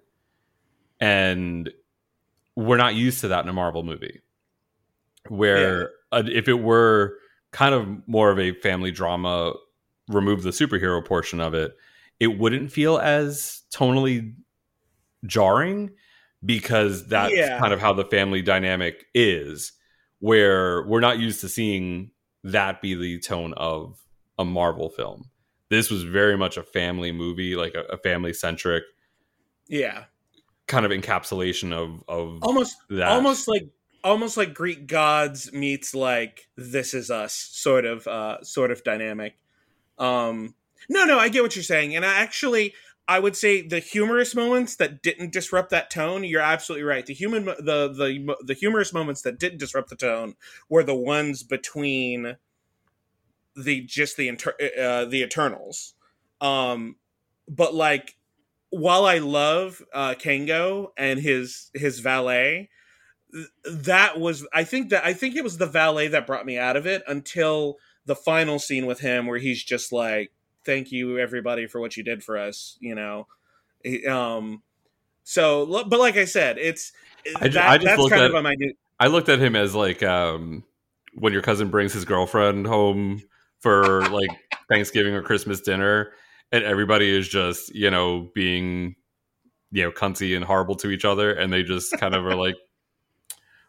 Speaker 5: and we're not used to that in a Marvel movie, where yeah. uh, if it were kind of more of a family drama, remove the superhero portion of it, it wouldn't feel as tonally jarring, because that's yeah. kind of how the family dynamic is, where we're not used to seeing that be the tone of a Marvel film. This was very much a family movie, like a, a family centric.
Speaker 6: Yeah.
Speaker 5: kind of encapsulation of of
Speaker 6: almost
Speaker 5: that.
Speaker 6: almost like almost like Greek gods meets like This Is Us sort of uh sort of dynamic. Um no no I get what you're saying, and I actually I would say the humorous moments that didn't disrupt that tone, you're absolutely right. The human the the the humorous moments that didn't disrupt the tone were the ones between the just the inter- uh, the Eternals. Um but like, while I love uh, Kango and his his valet, that was I think that I think it was the valet that brought me out of it until the final scene with him, where he's just like, "Thank you, everybody, for what you did for us," you know. Um, so, but like I said, it's
Speaker 5: I,
Speaker 6: that,
Speaker 5: I just
Speaker 6: that's
Speaker 5: looked
Speaker 6: kind
Speaker 5: at,
Speaker 6: of a minute.
Speaker 5: I looked at him as like um, when your cousin brings his girlfriend home for like Thanksgiving or Christmas dinner, and everybody is just, you know, being, you know, cunty and horrible to each other, and they just kind of are like,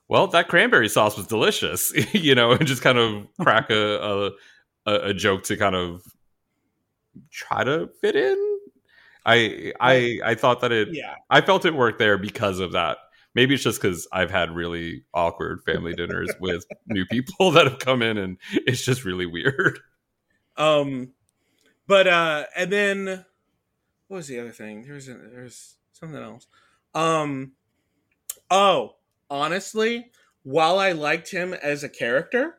Speaker 5: well, that cranberry sauce was delicious, you know, and just kind of crack a, a a joke to kind of try to fit in. I I I thought that it.
Speaker 6: Yeah.
Speaker 5: I felt it worked there because of that. Maybe it's just because I've had really awkward family dinners with new people that have come in, and it's just really weird.
Speaker 6: Um, but uh, and then what was the other thing? There's a, there's something else. Um, oh, honestly, while I liked him as a character,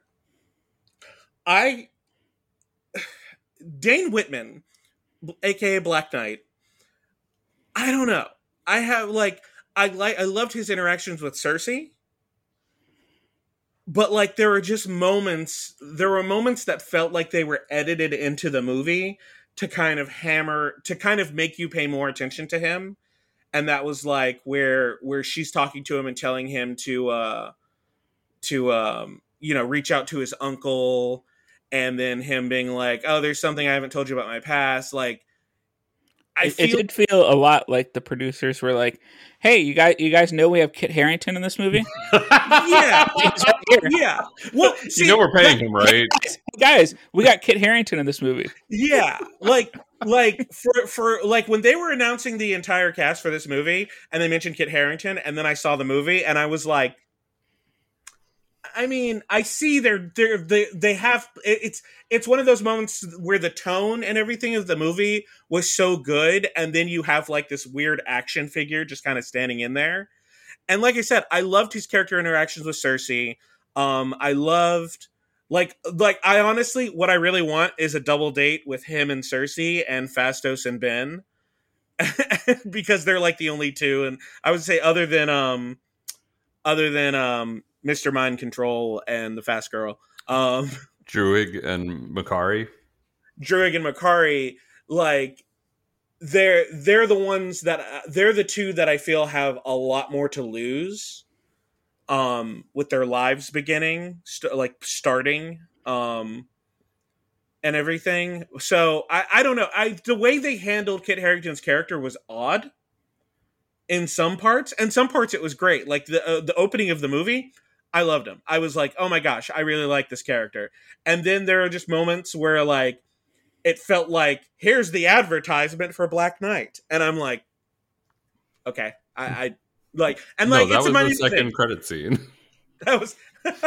Speaker 6: I Dane Whitman, aka Black Knight. I don't know. I have like I like I loved his interactions with Cersei. But like there were just moments there were moments that felt like they were edited into the movie to kind of hammer to kind of make you pay more attention to him. And that was like where where she's talking to him and telling him to uh to um you know reach out to his uncle, and then him being like, "Oh, there's something I haven't told you about my past." Like I
Speaker 4: it,
Speaker 6: feel
Speaker 4: it did feel a lot like the producers were like, "Hey, you guys, you guys know we have Kit Harington in this movie."
Speaker 6: yeah, yeah. Well, see,
Speaker 5: you know we're paying
Speaker 6: like,
Speaker 5: him, right?
Speaker 4: Guys, guys, we got Kit Harington in this movie.
Speaker 6: Yeah, like, like for for like when they were announcing the entire cast for this movie, and they mentioned Kit Harington, and then I saw the movie, and I was like, I mean, I see they're they're they they have it's it's one of those moments where the tone and everything of the movie was so good, and then you have like this weird action figure just kind of standing in there. And like I said, I loved his character interactions with Cersei. Um, I loved like like I honestly, what I really want is a double date with him and Cersei and Fastos and Ben, because they're like the only two. And I would say other than um other than um. Mister Mind Control and the Fast Girl. Um,
Speaker 5: Druig and Makari.
Speaker 6: Druig and Makari, like, they're they're the ones that, uh, they're the two that I feel have a lot more to lose um, with their lives beginning, st- like, starting, um, and everything. So, I, I don't know. I The way they handled Kit Harington's character was odd in some parts, and some parts it was great. Like, the uh, the opening of the movie, I loved him. I was like, oh my gosh, I really like this character. And then there are just moments where like it felt like, here's the advertisement for Black Knight. And I'm like, okay. I, I like and
Speaker 5: No,
Speaker 6: like
Speaker 5: that
Speaker 6: it's
Speaker 5: was
Speaker 6: a
Speaker 5: the second
Speaker 6: thing.
Speaker 5: credit scene.
Speaker 6: That was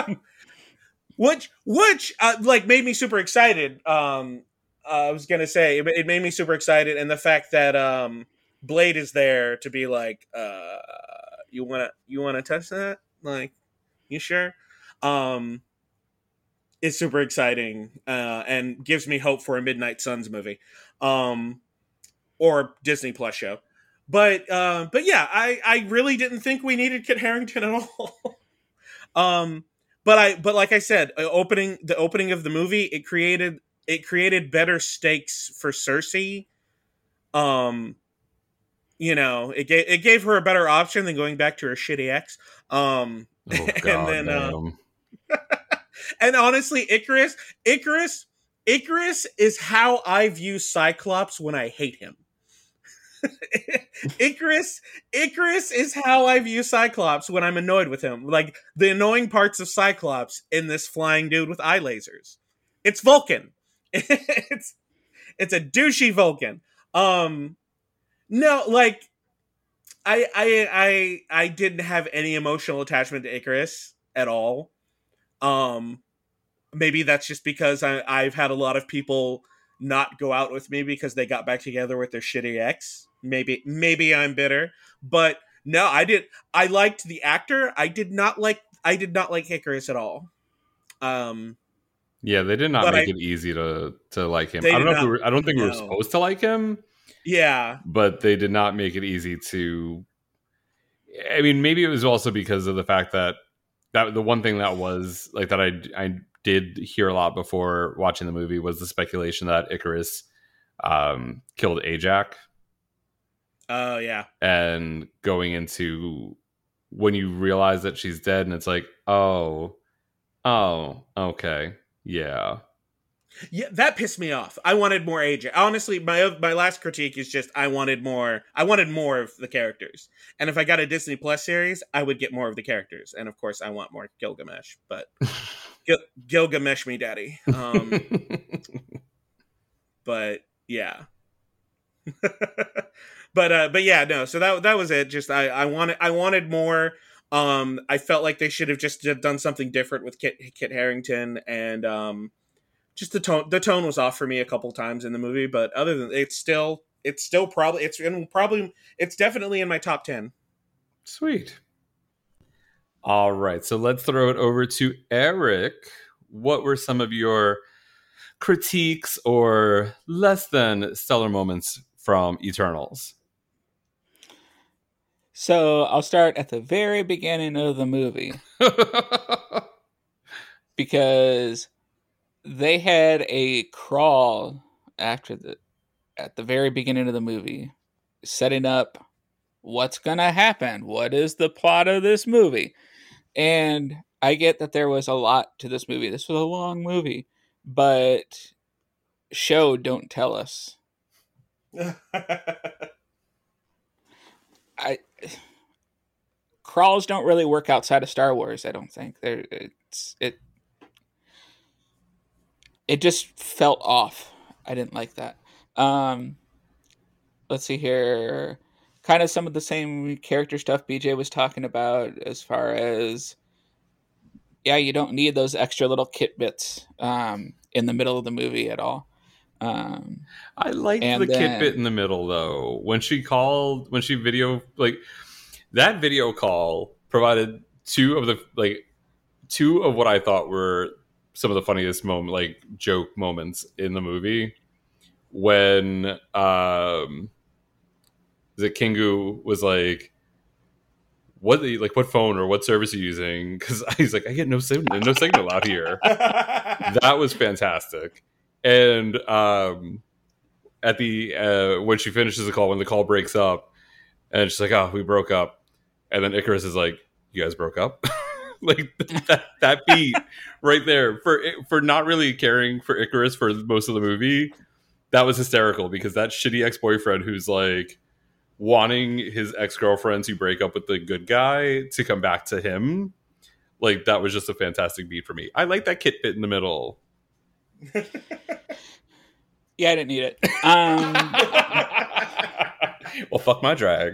Speaker 6: which which uh, like made me super excited. Um uh, I was gonna say it, it made me super excited, and the fact that um Blade is there to be like, uh you wanna you wanna touch that? Like, you sure? Um, it's super exciting uh, and gives me hope for a Midnight Suns movie, um, or Disney Plus show. But uh, but yeah, I, I really didn't think we needed Kit Harington at all. um, but I but like I said, opening the opening of the movie, it created it created better stakes for Cersei. Um, you know, it gave it gave her a better option than going back to her shitty ex. Um.
Speaker 5: Oh, God,
Speaker 6: and then,
Speaker 5: damn.
Speaker 6: uh, and honestly, Icarus, Icarus, Icarus is how I view Cyclops when I hate him. Icarus, Icarus is how I view Cyclops when I'm annoyed with him. Like the annoying parts of Cyclops in this flying dude with eye lasers. It's Vulcan. it's it's a douchey Vulcan. Um, no, like. I, I I I didn't have any emotional attachment to Icarus at all. Um, maybe that's just because I, I've had a lot of people not go out with me because they got back together with their shitty ex. Maybe maybe I'm bitter, but no, I did. I liked the actor. I did not like. I did not like Icarus at all. Um,
Speaker 5: yeah, they did not
Speaker 6: but
Speaker 5: make
Speaker 6: I-
Speaker 5: it easy to to like him.
Speaker 6: They
Speaker 5: I don't
Speaker 6: did
Speaker 5: know. If we
Speaker 6: not-
Speaker 5: were, I don't think we were
Speaker 6: no.
Speaker 5: supposed to like him.
Speaker 6: yeah,
Speaker 5: But they did not make it easy to. I mean, maybe it was also because of the fact that that the one thing that was like that I I did hear a lot before watching the movie was the speculation that Icarus um, killed Ajax,
Speaker 6: oh yeah,
Speaker 5: and going into when you realize that she's dead, and it's like, oh, oh, okay, yeah.
Speaker 6: Yeah, that pissed me off. I wanted more A J. Honestly, my my last critique is just I wanted more. I wanted more of the characters. And if I got a Disney Plus series, I would get more of the characters. And of course, I want more Gilgamesh. But Gil- Gilgamesh me, daddy. Um, but yeah. but uh, but yeah, no. So that that was it. Just I I wanted I wanted more. Um, I felt like they should have just done something different with Kit Kit Harington, and um, just the tone. The tone was off for me a couple times in the movie, but other than it's still it's still probably it's in probably it's definitely in my top ten.
Speaker 5: Sweet. All right, so let's throw it over to Eric. What were some of your critiques or less than stellar moments from Eternals?
Speaker 4: So I'll start at the very beginning of the movie. Because they had a crawl after the at the very beginning of the movie, setting up what's gonna happen. What is the plot of this movie? And I get that there was a lot to this movie. This was a long movie, but show don't tell us. I crawls don't really work outside of Star Wars. I don't think there. It's it. It just felt off. I didn't like that. Um, let's see here. Kind of some of the same character stuff B J was talking about, as far as yeah, you don't need those extra little kit bits um, in the middle of the movie at all. Um,
Speaker 5: I liked the
Speaker 4: then,
Speaker 5: kit bit in the middle though. When she called, when she video, like that video call provided two of the like two of what I thought were some of the funniest moment, like joke moments in the movie. When um, the Kingu was like, "What like what phone or what service are you using?" Because he's like, "I get no signal, no signal out here." That was fantastic. And um, at the uh, when she finishes the call, when the call breaks up, and she's like, "Oh, we broke up," and then Icarus is like, "You guys broke up?" Like that, that beat right there for for not really caring for Icarus for most of the movie. That was hysterical because that shitty ex-boyfriend who's like wanting his ex-girlfriend to break up with the good guy to come back to him. Like that was just a fantastic beat for me. I like that kit bit in the middle.
Speaker 4: Yeah, I didn't need it. Um,
Speaker 5: well, fuck my drag.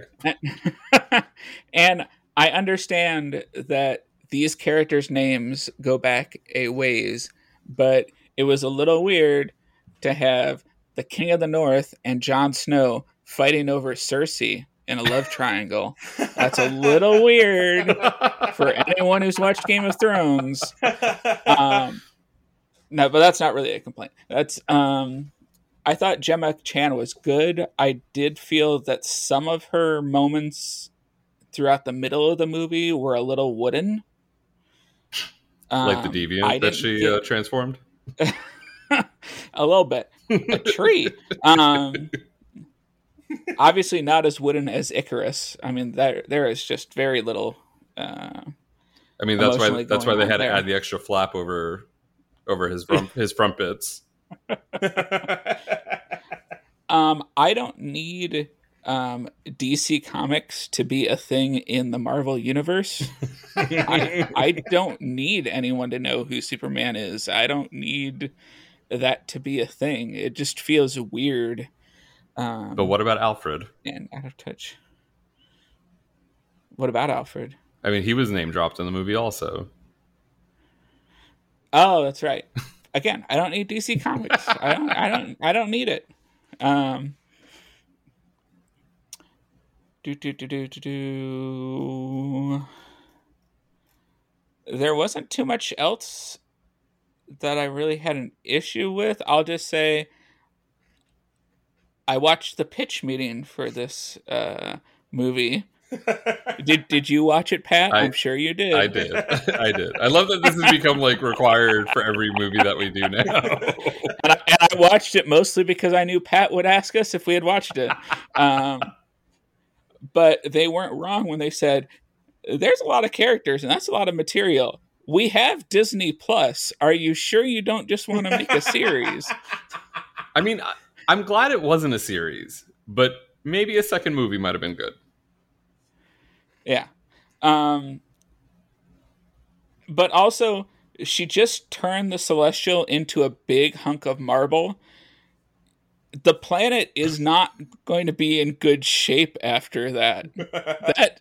Speaker 4: And I understand that these characters' names go back a ways, but it was a little weird to have the King of the North and Jon Snow fighting over Cersei in a love triangle. That's a little weird for anyone who's watched Game of Thrones. Um, no, but that's not really a complaint. That's um, I thought Gemma Chan was good. I did feel that some of her moments throughout the middle of the movie were a little wooden. Um,
Speaker 5: like the deviant that she get... uh, transformed?
Speaker 4: A little bit. A tree. Um, obviously not as wooden as Icarus. I mean, there there is just very little. Uh,
Speaker 5: I mean, that's why that's why they had
Speaker 4: there.
Speaker 5: to add the extra flap over over his front, his front bits.
Speaker 4: um, I don't need um, D C Comics to be a thing in the Marvel universe. I, I don't need anyone to know who Superman is. I don't need that to be a thing. It just feels weird. Um,
Speaker 5: but what about Alfred?
Speaker 4: And out of touch. What about Alfred?
Speaker 5: I mean, he was name dropped in the movie also.
Speaker 4: Oh, that's right. Again, I don't need D C Comics. I don't. I don't. I don't need it. Um, do do do do do do. There wasn't too much else that I really had an issue with. I'll just say I watched the pitch meeting for this uh, movie. did Did you watch it, Pat? I, I'm sure you did.
Speaker 5: I did. I did. I love that this has become like required for every movie that we do now.
Speaker 4: and, I, and I watched it mostly because I knew Pat would ask us if we had watched it. Um, but they weren't wrong when they said there's a lot of characters and that's a lot of material. we have Disney Plus. Are you sure you don't just want to make a series?
Speaker 5: I mean, I, I'm glad it wasn't a series, but maybe a second movie might have been good.
Speaker 4: Yeah. Um, but also, she just turned the Celestial into a big hunk of marble. The planet is not going to be in good shape after that. That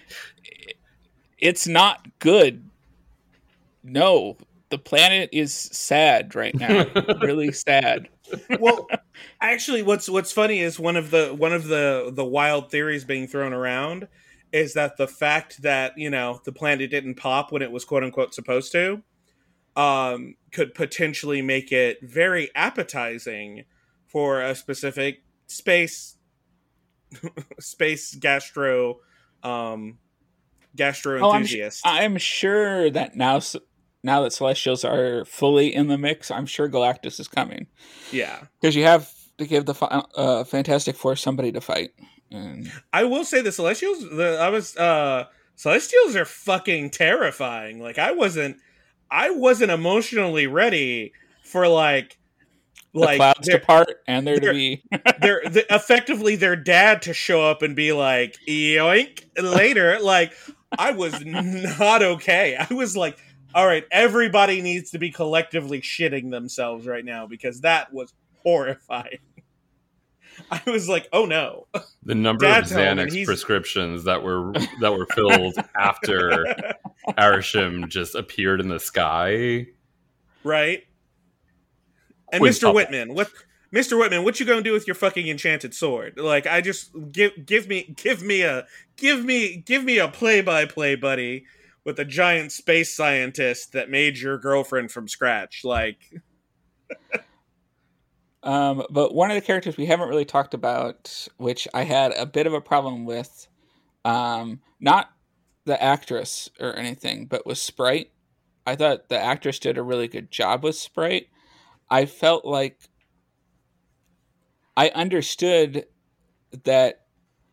Speaker 4: it's not good. No, the planet is sad right now. Really sad.
Speaker 6: Well, actually, what's what's funny is one of the one of the the wild theories being thrown around is that the fact that, you know, the planet didn't pop when it was quote unquote supposed to, um, could potentially make it very appetizing for a specific space space gastro um, gastro
Speaker 4: Oh,
Speaker 6: enthusiast.
Speaker 4: I'm, I'm sure that now now that Celestials are fully in the mix, I'm sure Galactus is coming.
Speaker 6: Yeah,
Speaker 4: because you have to give the uh, Fantastic Four somebody to fight. And
Speaker 6: I will say the Celestials, the I was uh, Celestials are fucking terrifying. Like I wasn't, I wasn't emotionally ready for like.
Speaker 4: The
Speaker 6: like
Speaker 4: clouds to part and there to be
Speaker 6: they're the, effectively their dad to show up and be like yoink later. Like I was not okay. I was like, all right, everybody needs to be collectively shitting themselves right now because that was horrifying. I was like, oh no.
Speaker 5: The number
Speaker 6: Dad's
Speaker 5: of
Speaker 6: home and
Speaker 5: Xanax
Speaker 6: he's-
Speaker 5: prescriptions that were that were filled after Arishem just appeared in the sky.
Speaker 6: Right. And
Speaker 5: Quintuple.
Speaker 6: Mister Whitman, what Mister Whitman, what you gonna do with your fucking enchanted sword? Like, I just give give me give me a give me give me a play by play, buddy, with a giant space scientist that made your girlfriend from scratch. Like,
Speaker 4: um, but one of the characters we haven't really talked about, which I had a bit of a problem with, um, not the actress or anything, but with Sprite. I thought the actress did a really good job with Sprite. I felt like I understood that,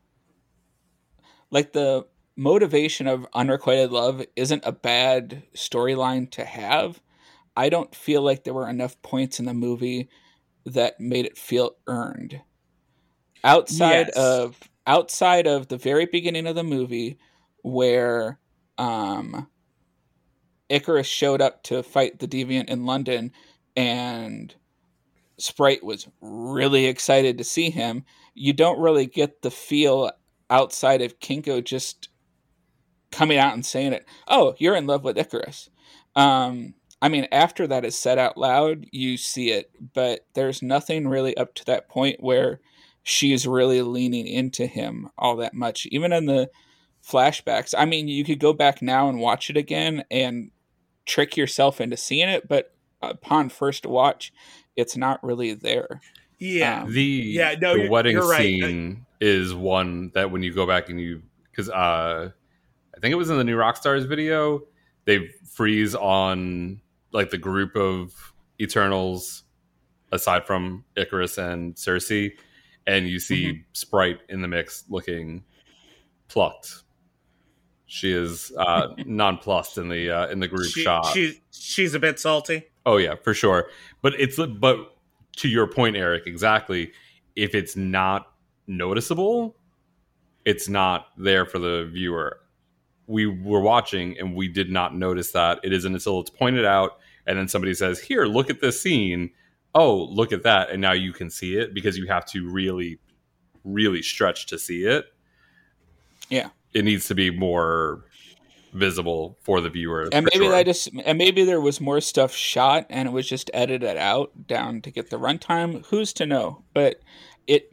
Speaker 4: like, the motivation of Unrequited Love isn't a bad storyline to have. I don't feel like there were enough points in the movie that made it feel earned. Outside
Speaker 6: Yes.
Speaker 4: of outside of the very beginning of the movie, where um, Icarus showed up to fight the Deviant in London, and Sprite was really excited to see him, you don't really get the feel outside of Kinko just coming out and saying it. Oh, you're in love with Icarus. Um, I mean, after that is said out loud, you see it, but there's nothing really up to that point where she's really leaning into him all that much. Even in the flashbacks, I mean, you could go back now and watch it again and trick yourself into seeing it, but upon first watch, it's not really there.
Speaker 6: yeah,
Speaker 4: Um,
Speaker 5: The
Speaker 6: Yeah, no,
Speaker 5: the
Speaker 6: you're-
Speaker 5: wedding
Speaker 6: you're right.
Speaker 5: scene is one that when you go back and you because uh, I think it was in the new Rockstars video, they freeze on like the group of Eternals aside from Icarus and Cersei, and you see
Speaker 6: Mm-hmm.
Speaker 5: Sprite in the mix looking plucked. She is uh, nonplussed in the uh, in the group
Speaker 6: she,
Speaker 5: shot.
Speaker 6: she she's a bit salty.
Speaker 5: Oh yeah, for sure. But it's but to your point, Eric, exactly. If it's not noticeable, it's not there for the viewer. We were watching and we did not notice that. It isn't until it's pointed out and then somebody says, "Here, look at this scene." Oh, look at that, and now you can see it because you have to really, really stretch to see it.
Speaker 4: Yeah.
Speaker 5: It needs to be more visible for the viewer.
Speaker 4: And
Speaker 5: for
Speaker 4: maybe
Speaker 5: sure.
Speaker 4: that just and maybe there was more stuff shot and it was just edited out down to get the runtime. Who's to know? But it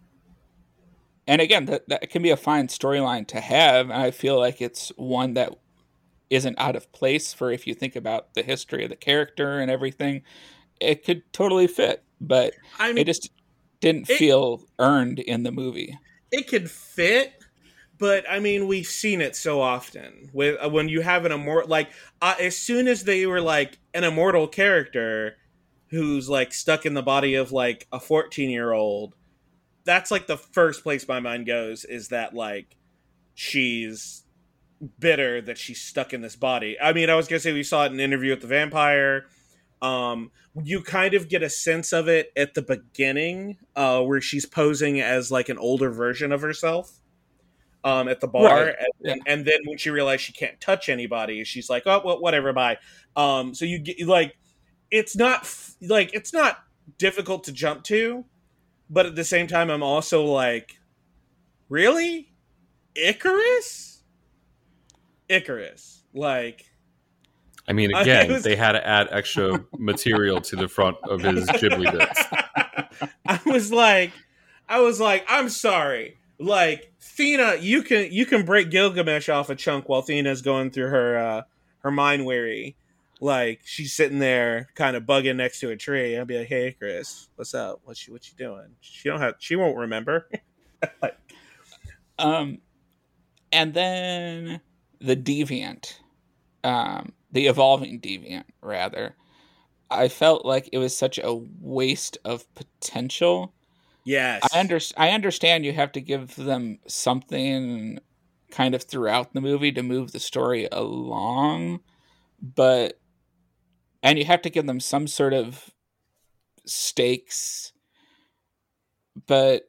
Speaker 4: and again that, that can be a fine storyline to have, and I feel like it's one that isn't out of place for if you think about the history of the character and everything. It could totally fit, but
Speaker 6: I mean,
Speaker 4: it just didn't
Speaker 6: it-
Speaker 4: feel earned in the movie.
Speaker 6: it could fit, but I mean, we've seen it so often with uh, when you have an immortal, like uh, as soon as they were like an immortal character who's like stuck in the body of like a fourteen year old, that's like the first place my mind goes is that like she's bitter that she's stuck in this body. I mean, I was gonna say we saw it in an interview with the vampire. Um, you kind of get a sense of it at the beginning, uh, where she's posing as like an older version of herself, um, at the bar,
Speaker 4: Right.
Speaker 6: and,
Speaker 4: Yeah.
Speaker 6: and then when she realized she can't touch anybody, she's like, "Oh, well, whatever, bye." Um, so you get like, it's not f- like it's not difficult to jump to, but at the same time, I'm also like, really, Icarus, Icarus, like.
Speaker 5: I mean,
Speaker 6: I-
Speaker 5: again,
Speaker 6: it was-
Speaker 5: they had to add extra material to the front of his Ghibli disc.
Speaker 6: I was like, I was like, I'm sorry. Like, Thena, you can you can break Gilgamesh off a chunk while Thena's going through her uh, her mind weary. Like, she's sitting there kind of bugging next to a tree. I'll be like, hey, Chris, what's up? What you what you doing? She don't have she won't remember. Like,
Speaker 4: Um, and then the deviant, um, the evolving deviant, rather. I felt like it was such a waste of potential.
Speaker 6: yes.
Speaker 4: I under, I understand you have to give them something kind of throughout the movie to move the story along, but and you have to give them some sort of stakes, but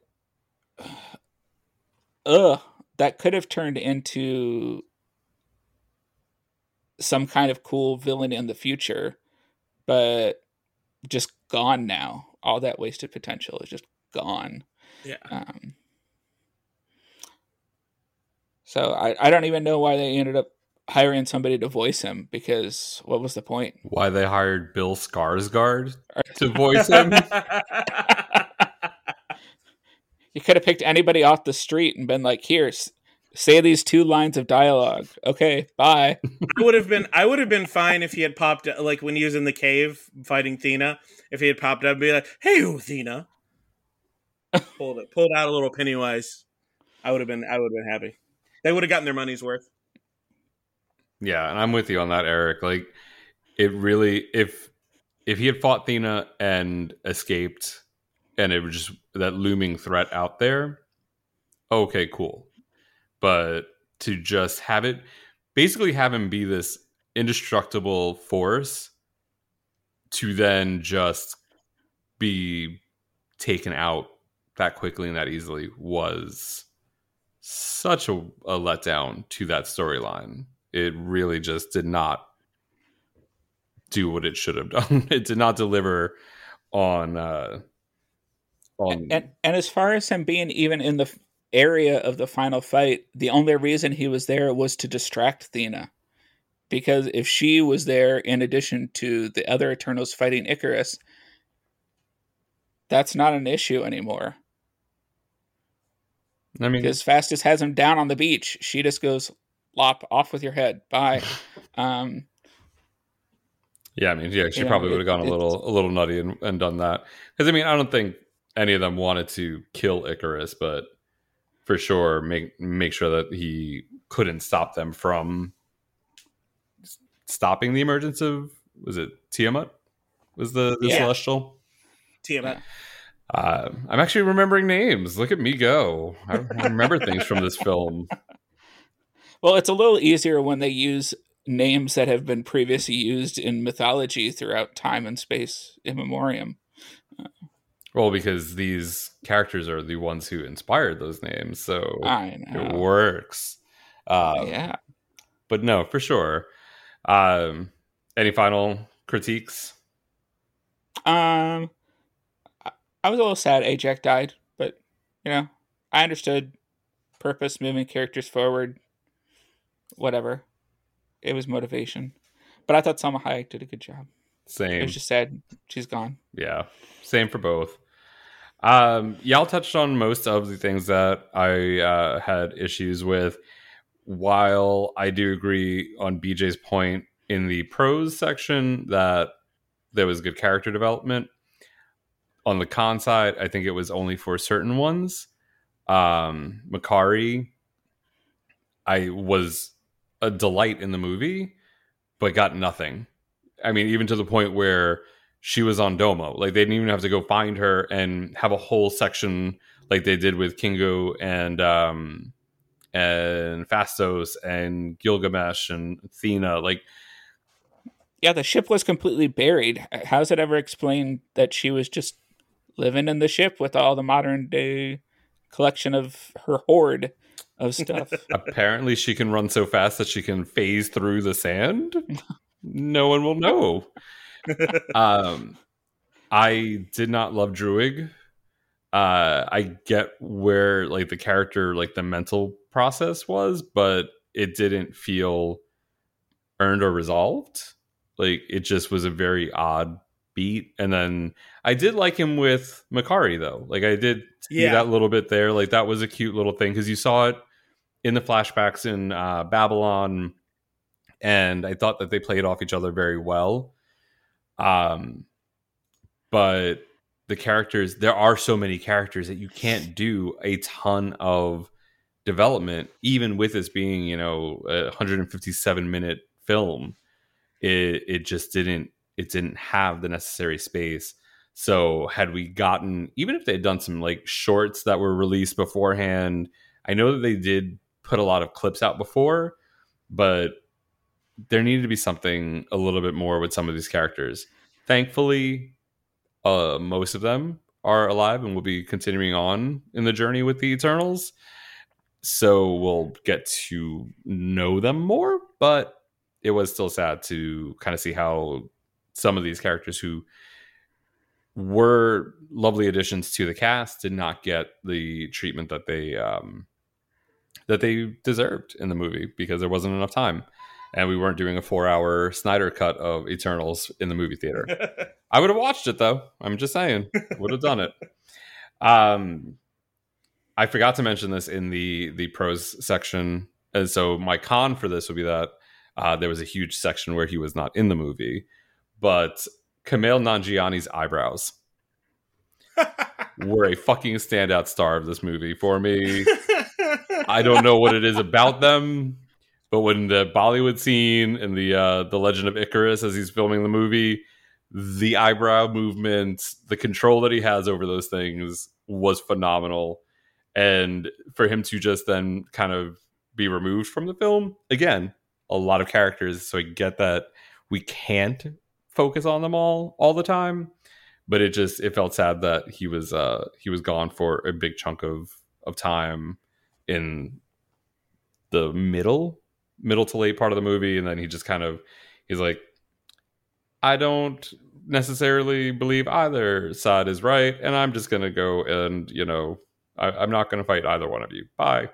Speaker 4: ugh, that could have turned into some kind of cool villain in the future, but just gone now. All that wasted potential is just gone.
Speaker 6: Yeah.
Speaker 4: Um, so I, I don't even know why they ended up hiring somebody to voice him, because what was the point?
Speaker 5: Why they hired Bill Skarsgård to voice him?
Speaker 4: You could have picked anybody off the street and been like, here, s- say these two lines of dialogue. Okay, bye.
Speaker 6: I would have been I would have been fine if he had popped, like when he was in the cave fighting Thena, if he had popped up and be like, "Hey, Thena," pulled it, pulled out a little Pennywise. I would have been I would have been happy. They would have gotten their money's worth.
Speaker 5: Yeah, and I'm with you on that, Eric. Like, it really, if if he had fought Thena and escaped, and it was just that looming threat out there, okay, cool. But to just have it, basically have him be this indestructible force, to then just be taken out that quickly and that easily, was such a, a letdown to that storyline. It really just did not do what it should have done. It did not deliver on uh on
Speaker 4: And and as far as him being even in the f- area of the final fight, the only reason he was there was to distract Thena. Because if she was there in addition to the other Eternals fighting Icarus, that's not an issue anymore.
Speaker 5: I mean,
Speaker 4: Because Fastus has him down on the beach. She just goes, lop, off with your head. Bye. Um,
Speaker 5: yeah, I mean, yeah, she
Speaker 4: you know,
Speaker 5: probably would have
Speaker 4: it-
Speaker 5: gone a
Speaker 4: it's-
Speaker 5: little a little nutty and, and done that. Because I mean, I don't think any of them wanted to kill Icarus, but for sure make make sure that he couldn't stop them from s- stopping the emergence of, was it Tiamat? Was the, the
Speaker 4: Yeah.
Speaker 5: celestial?
Speaker 6: Tiamat.
Speaker 5: Uh, I'm actually remembering names. Look at me go. I, I remember things from this film.
Speaker 4: well, it's a little easier when they use names that have been previously used in mythology throughout time and space in memoriam.
Speaker 5: Well, because these characters are the ones who inspired those names, so
Speaker 4: I
Speaker 5: it
Speaker 4: know.
Speaker 5: works. Uh,
Speaker 4: Yeah.
Speaker 5: But no, for sure. Um, any final critiques?
Speaker 4: Um, I- I was a little sad Ajax died, but you know, I understood purpose, moving characters forward, whatever. It was motivation, but I thought Salma Hayek did a good job. It
Speaker 5: Same.
Speaker 4: was just sad she's gone.
Speaker 5: Yeah, same for both. Um, y'all touched on most of the things that I uh, had issues with. While I do agree on B J's point in the pros section that there was good character development, on the con side, I think it was only for certain ones. Um, Makari, I was a delight in the movie, but got nothing. I mean, even to the point where she was on Domo. Like, they didn't even have to go find her and have a whole section like they did with Kingo and um, and Phastos and Gilgamesh and Athena. Like,
Speaker 4: yeah, the ship was completely buried. How's it ever explained that she was just living in the ship with all the modern day collection of her hoard of stuff?
Speaker 5: Apparently she can run so fast that she can phase through the sand. No one will know. um, I did not love Druig. Uh, I get where like the character, like the mental process was, but it didn't feel earned or resolved. Like it just was a very odd beat. And then I did like him with Makari though. Like I did see
Speaker 6: Yeah.
Speaker 5: that little bit there. Like that was a cute little thing because you saw it in the flashbacks in uh, Babylon, and I thought that they played off each other very well. Um, but the characters, there are so many characters that you can't do a ton of development, even with this being, you know, a one hundred fifty-seven minute film. It it just didn't it didn't have the necessary space. So had we gotten, even if they had done some like shorts that were released beforehand, I know that they did put a lot of clips out before, but there needed to be something a little bit more with some of these characters. Thankfully, uh, most of them are alive and will be continuing on in the journey with the Eternals. So we'll get to know them more, but it was still sad to kind of see how some of these characters who were lovely additions to the cast did not get the treatment that they um, that they deserved in the movie because there wasn't enough time. And we weren't doing a four-hour Snyder cut of Eternals in the movie theater. I would have watched it, though. I'm just saying. Would have done it. Um, I forgot to mention this in the, the pros section. And so my con for this would be that uh, there was a huge section where he was not in the movie. But Kumail Nanjiani's eyebrows were a fucking standout star of this movie for me. I don't know what it is about them. But when the Bollywood scene and the uh, the Legend of Icarus, as he's filming the movie, the eyebrow movement, the control that he has over those things was phenomenal. And for him to just then kind of be removed from the film, again, a lot of characters. So I get that we can't focus on them all all the time, but it just it felt sad that he was uh, he was gone for a big chunk of of time in the middle. middle to late part of the movie, and then he just kind of he's like, I don't necessarily believe either side is right, and I'm just gonna go and you know I, I'm not gonna fight either one of you. Bye.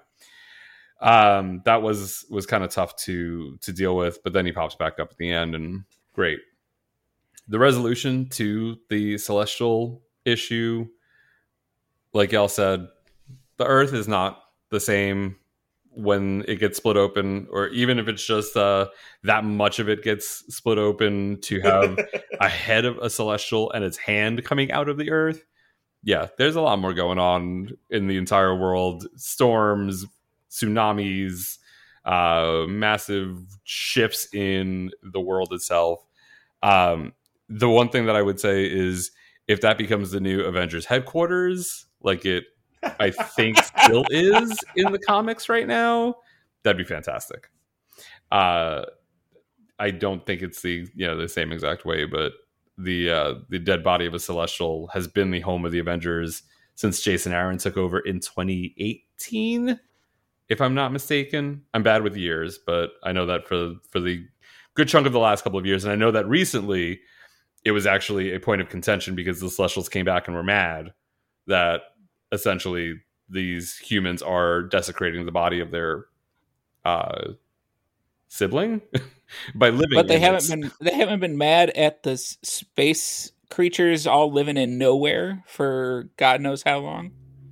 Speaker 5: Um, that was was kind of tough to to deal with, but then he pops back up at the end, and great. The resolution to the Celestial issue, like y'all said, the Earth is not the same when it gets split open, or even if it's just uh, that much of it gets split open to have a head of a Celestial and its hand coming out of the Earth. Yeah, there's a lot more going on in the entire world. Storms, tsunamis, uh, massive shifts in the world itself. Um, the one thing that I would say is if that becomes the new Avengers headquarters, like it I think still is in the comics right now, that'd be fantastic. Uh, I don't think it's the you know the same exact way, but the uh, the dead body of a Celestial has been the home of the Avengers since Jason Aaron took over in twenty eighteen, if I'm not mistaken. I'm bad with years, but I know that for for the good chunk of the last couple of years, and I know that recently it was actually a point of contention because the Celestials came back and were mad that essentially these humans are desecrating the body of their uh, sibling by living.
Speaker 4: But they
Speaker 5: in
Speaker 4: haven't
Speaker 5: it.
Speaker 4: been they haven't been mad at the s- space creatures all living in nowhere for God knows how long.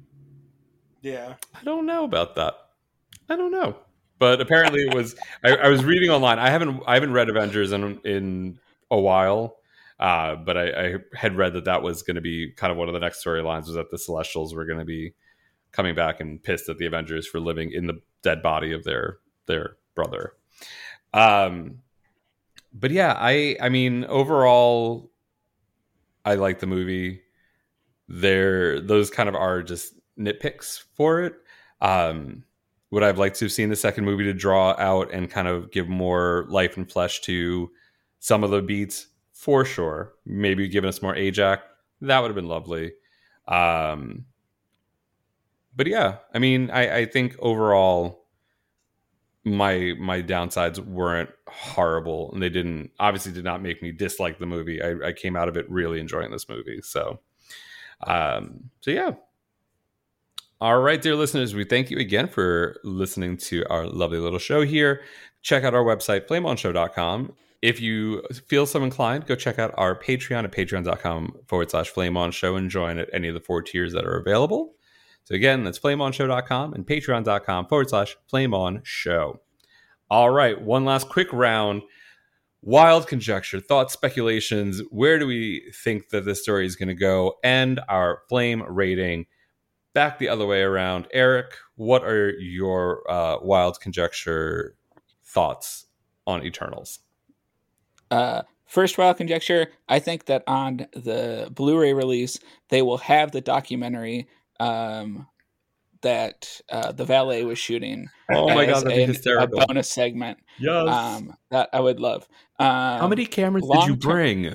Speaker 6: Yeah.
Speaker 5: I don't know about that. I don't know, but apparently it was. I, I was reading online. I haven't I haven't read Avengers in in a while. Uh, but I, I had read that that was going to be kind of one of the next storylines, was that the Celestials were going to be coming back and pissed at the Avengers for living in the dead body of their their brother. Um, but yeah, I I mean overall, I like the movie. There, those kind of are just nitpicks for it. Um, would I have liked to have seen the second movie to draw out and kind of give more life and flesh to some of the beats? For sure. Maybe giving us more Ajax. That would have been lovely. Um, but yeah, I mean, I, I think overall my my downsides weren't horrible, and they didn't obviously did not make me dislike the movie. I, I came out of it really enjoying this movie. So, um, so yeah. All right, dear listeners, we thank you again for listening to our lovely little show here. Check out our website, flame on show dot com. If you feel so inclined, go check out our Patreon at patreon.com forward slash flame on show and join at any of the four tiers that are available. So again, that's flame on show dot com and patreon.com forward slash flame on show. All right, one last quick round. Wild conjecture, thoughts, speculations. Where do we think that this story is going to go? And our flame rating. Back the other way around. Eric, what are your uh, wild conjecture thoughts on Eternals?
Speaker 4: Uh, first wild conjecture, I think that on the Blu-ray release, they will have the documentary um, that uh, the valet was shooting.
Speaker 5: Oh my god, that'd be
Speaker 4: a,
Speaker 5: hysterical.
Speaker 4: A bonus segment.
Speaker 5: Yes.
Speaker 4: Um, that I would love. Um,
Speaker 5: How many cameras did you bring?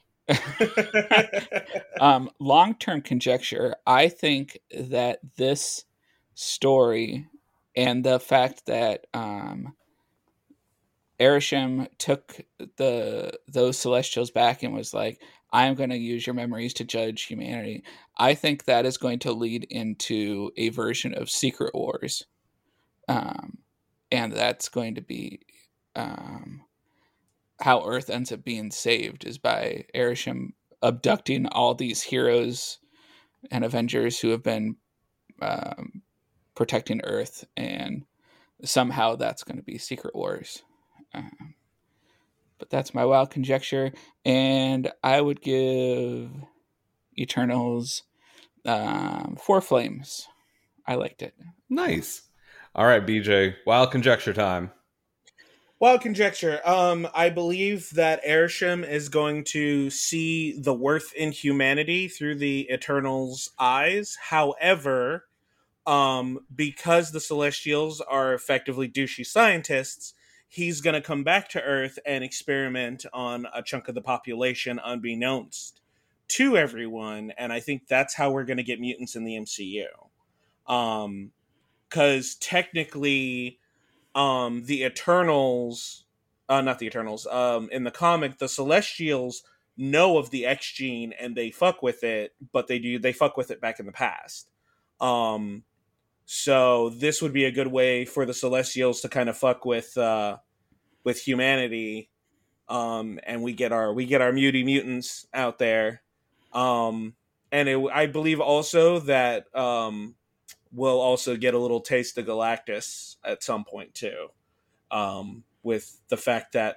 Speaker 4: um, long-term conjecture, I think that this story and the fact that um, Arishem took the those Celestials back and was like, I'm going to use your memories to judge humanity. I think that is going to lead into a version of Secret Wars. Um, and that's going to be um, how Earth ends up being saved, is by Arishem abducting all these heroes and Avengers who have been um, protecting Earth. And somehow that's going to be Secret Wars. Um, but that's my wild conjecture, and I would give Eternals um, four flames. I liked it.
Speaker 5: Nice. All right, B J, wild conjecture time.
Speaker 6: Wild conjecture. Um, I believe that Arishem is going to see the worth in humanity through the Eternals' eyes. However, um, because the Celestials are effectively douchey scientists, he's going to come back to Earth and experiment on a chunk of the population unbeknownst to everyone. And I think that's how we're going to get mutants in the M C U. Um, because technically, um, the Eternals, uh, not the Eternals, um, in the comic, the Celestials know of the X gene and they fuck with it, but they do, they fuck with it back in the past. Um, So this would be a good way for the Celestials to kind of fuck with uh, with humanity, um, and we get our we get our muty mutants out there, um, and it, I believe also that um, we'll also get a little taste of Galactus at some point too, um, with the fact that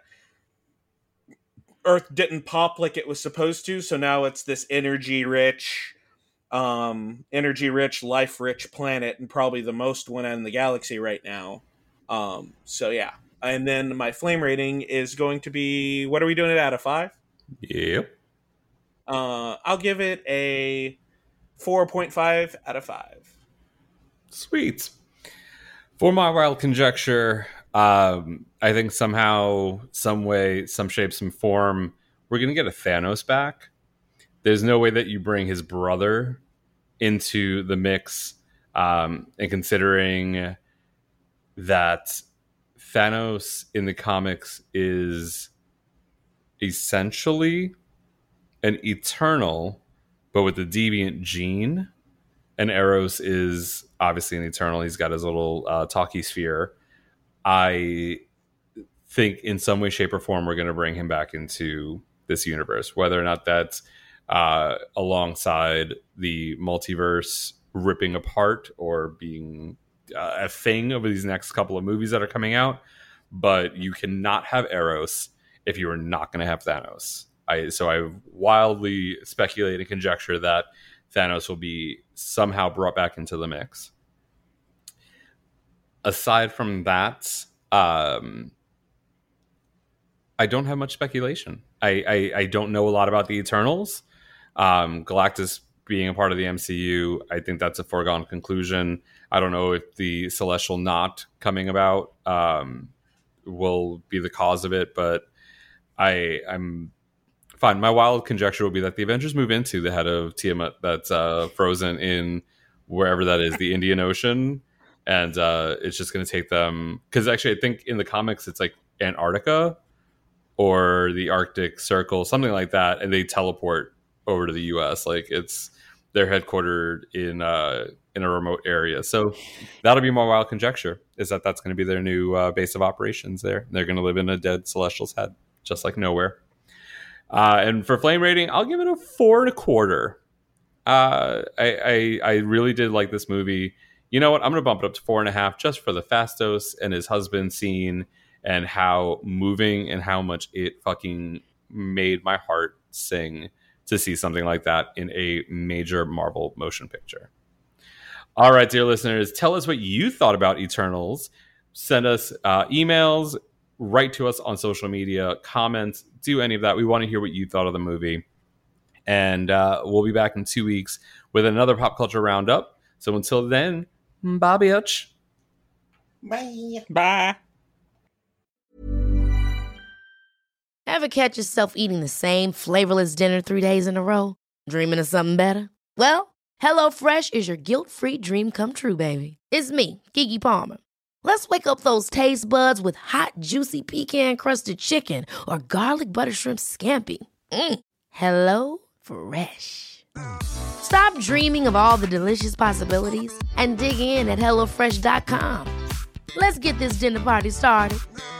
Speaker 6: Earth didn't pop like it was supposed to, so now it's this energy rich. Um, energy rich, life rich planet, and probably the most one in the galaxy right now. Um, so yeah. And then my flame rating is going to be, what are we doing it out of five?
Speaker 5: Yep.
Speaker 6: Uh, I'll give it a four point five out of five.
Speaker 5: Sweet. For my wild conjecture, um, I think somehow, some way, some shape, some form, we're going to get a Thanos back. There's no way that you bring his brother into the mix. Um, and considering that Thanos in the comics is essentially an Eternal, but with the deviant gene, and Eros is obviously an Eternal. He's got his little uh, talkie sphere. I think in some way, shape, or form, we're going to bring him back into this universe, whether or not that's Uh, alongside the multiverse ripping apart or being uh, a thing over these next couple of movies that are coming out. But you cannot have Eros if you are not going to have Thanos. I so I wildly speculate and conjecture that Thanos will be somehow brought back into the mix. Aside from that, um, I don't have much speculation. I, I, I don't know a lot about the Eternals. Um, Galactus being a part of the M C U, I think that's a foregone conclusion. I don't know if the Celestial not coming about um, will be the cause of it, but I, I'm fine. My wild conjecture will be that the Avengers move into the head of Tiamat that's uh, frozen in wherever that is, the Indian Ocean, and uh, it's just going to take them. Because actually, I think in the comics it's like Antarctica or the Arctic Circle, something like that, and they teleport over to the U S. Like it's they're headquartered in uh, in a remote area. So that'll be my wild conjecture, is that that's going to be their new uh, base of operations there. They're going to live in a dead Celestial's head, just like Nowhere. Uh, and for flame rating, I'll give it a four and a quarter. Uh, I, I I really did like this movie. You know what? I'm going to bump it up to four and a half just for the Phastos and his husband scene and how moving and how much it fucking made my heart sing to see something like that in a major Marvel motion picture. All right, dear listeners, tell us what you thought about Eternals. Send us uh, emails, write to us on social media, comments, do any of that. We want to hear what you thought of the movie. And uh, we'll be back in two weeks with another pop culture roundup. So until then, bye, bitch.
Speaker 6: Bye.
Speaker 4: Bye.
Speaker 7: Ever catch yourself eating the same flavorless dinner three days in a row? Dreaming of something better? Well, HelloFresh is your guilt-free dream come true, baby. It's me, Keke Palmer. Let's wake up those taste buds with hot, juicy pecan-crusted chicken or garlic butter shrimp scampi. Mm. Hello Fresh. Stop dreaming of all the delicious possibilities and dig in at hello fresh dot com. Let's get this dinner party started.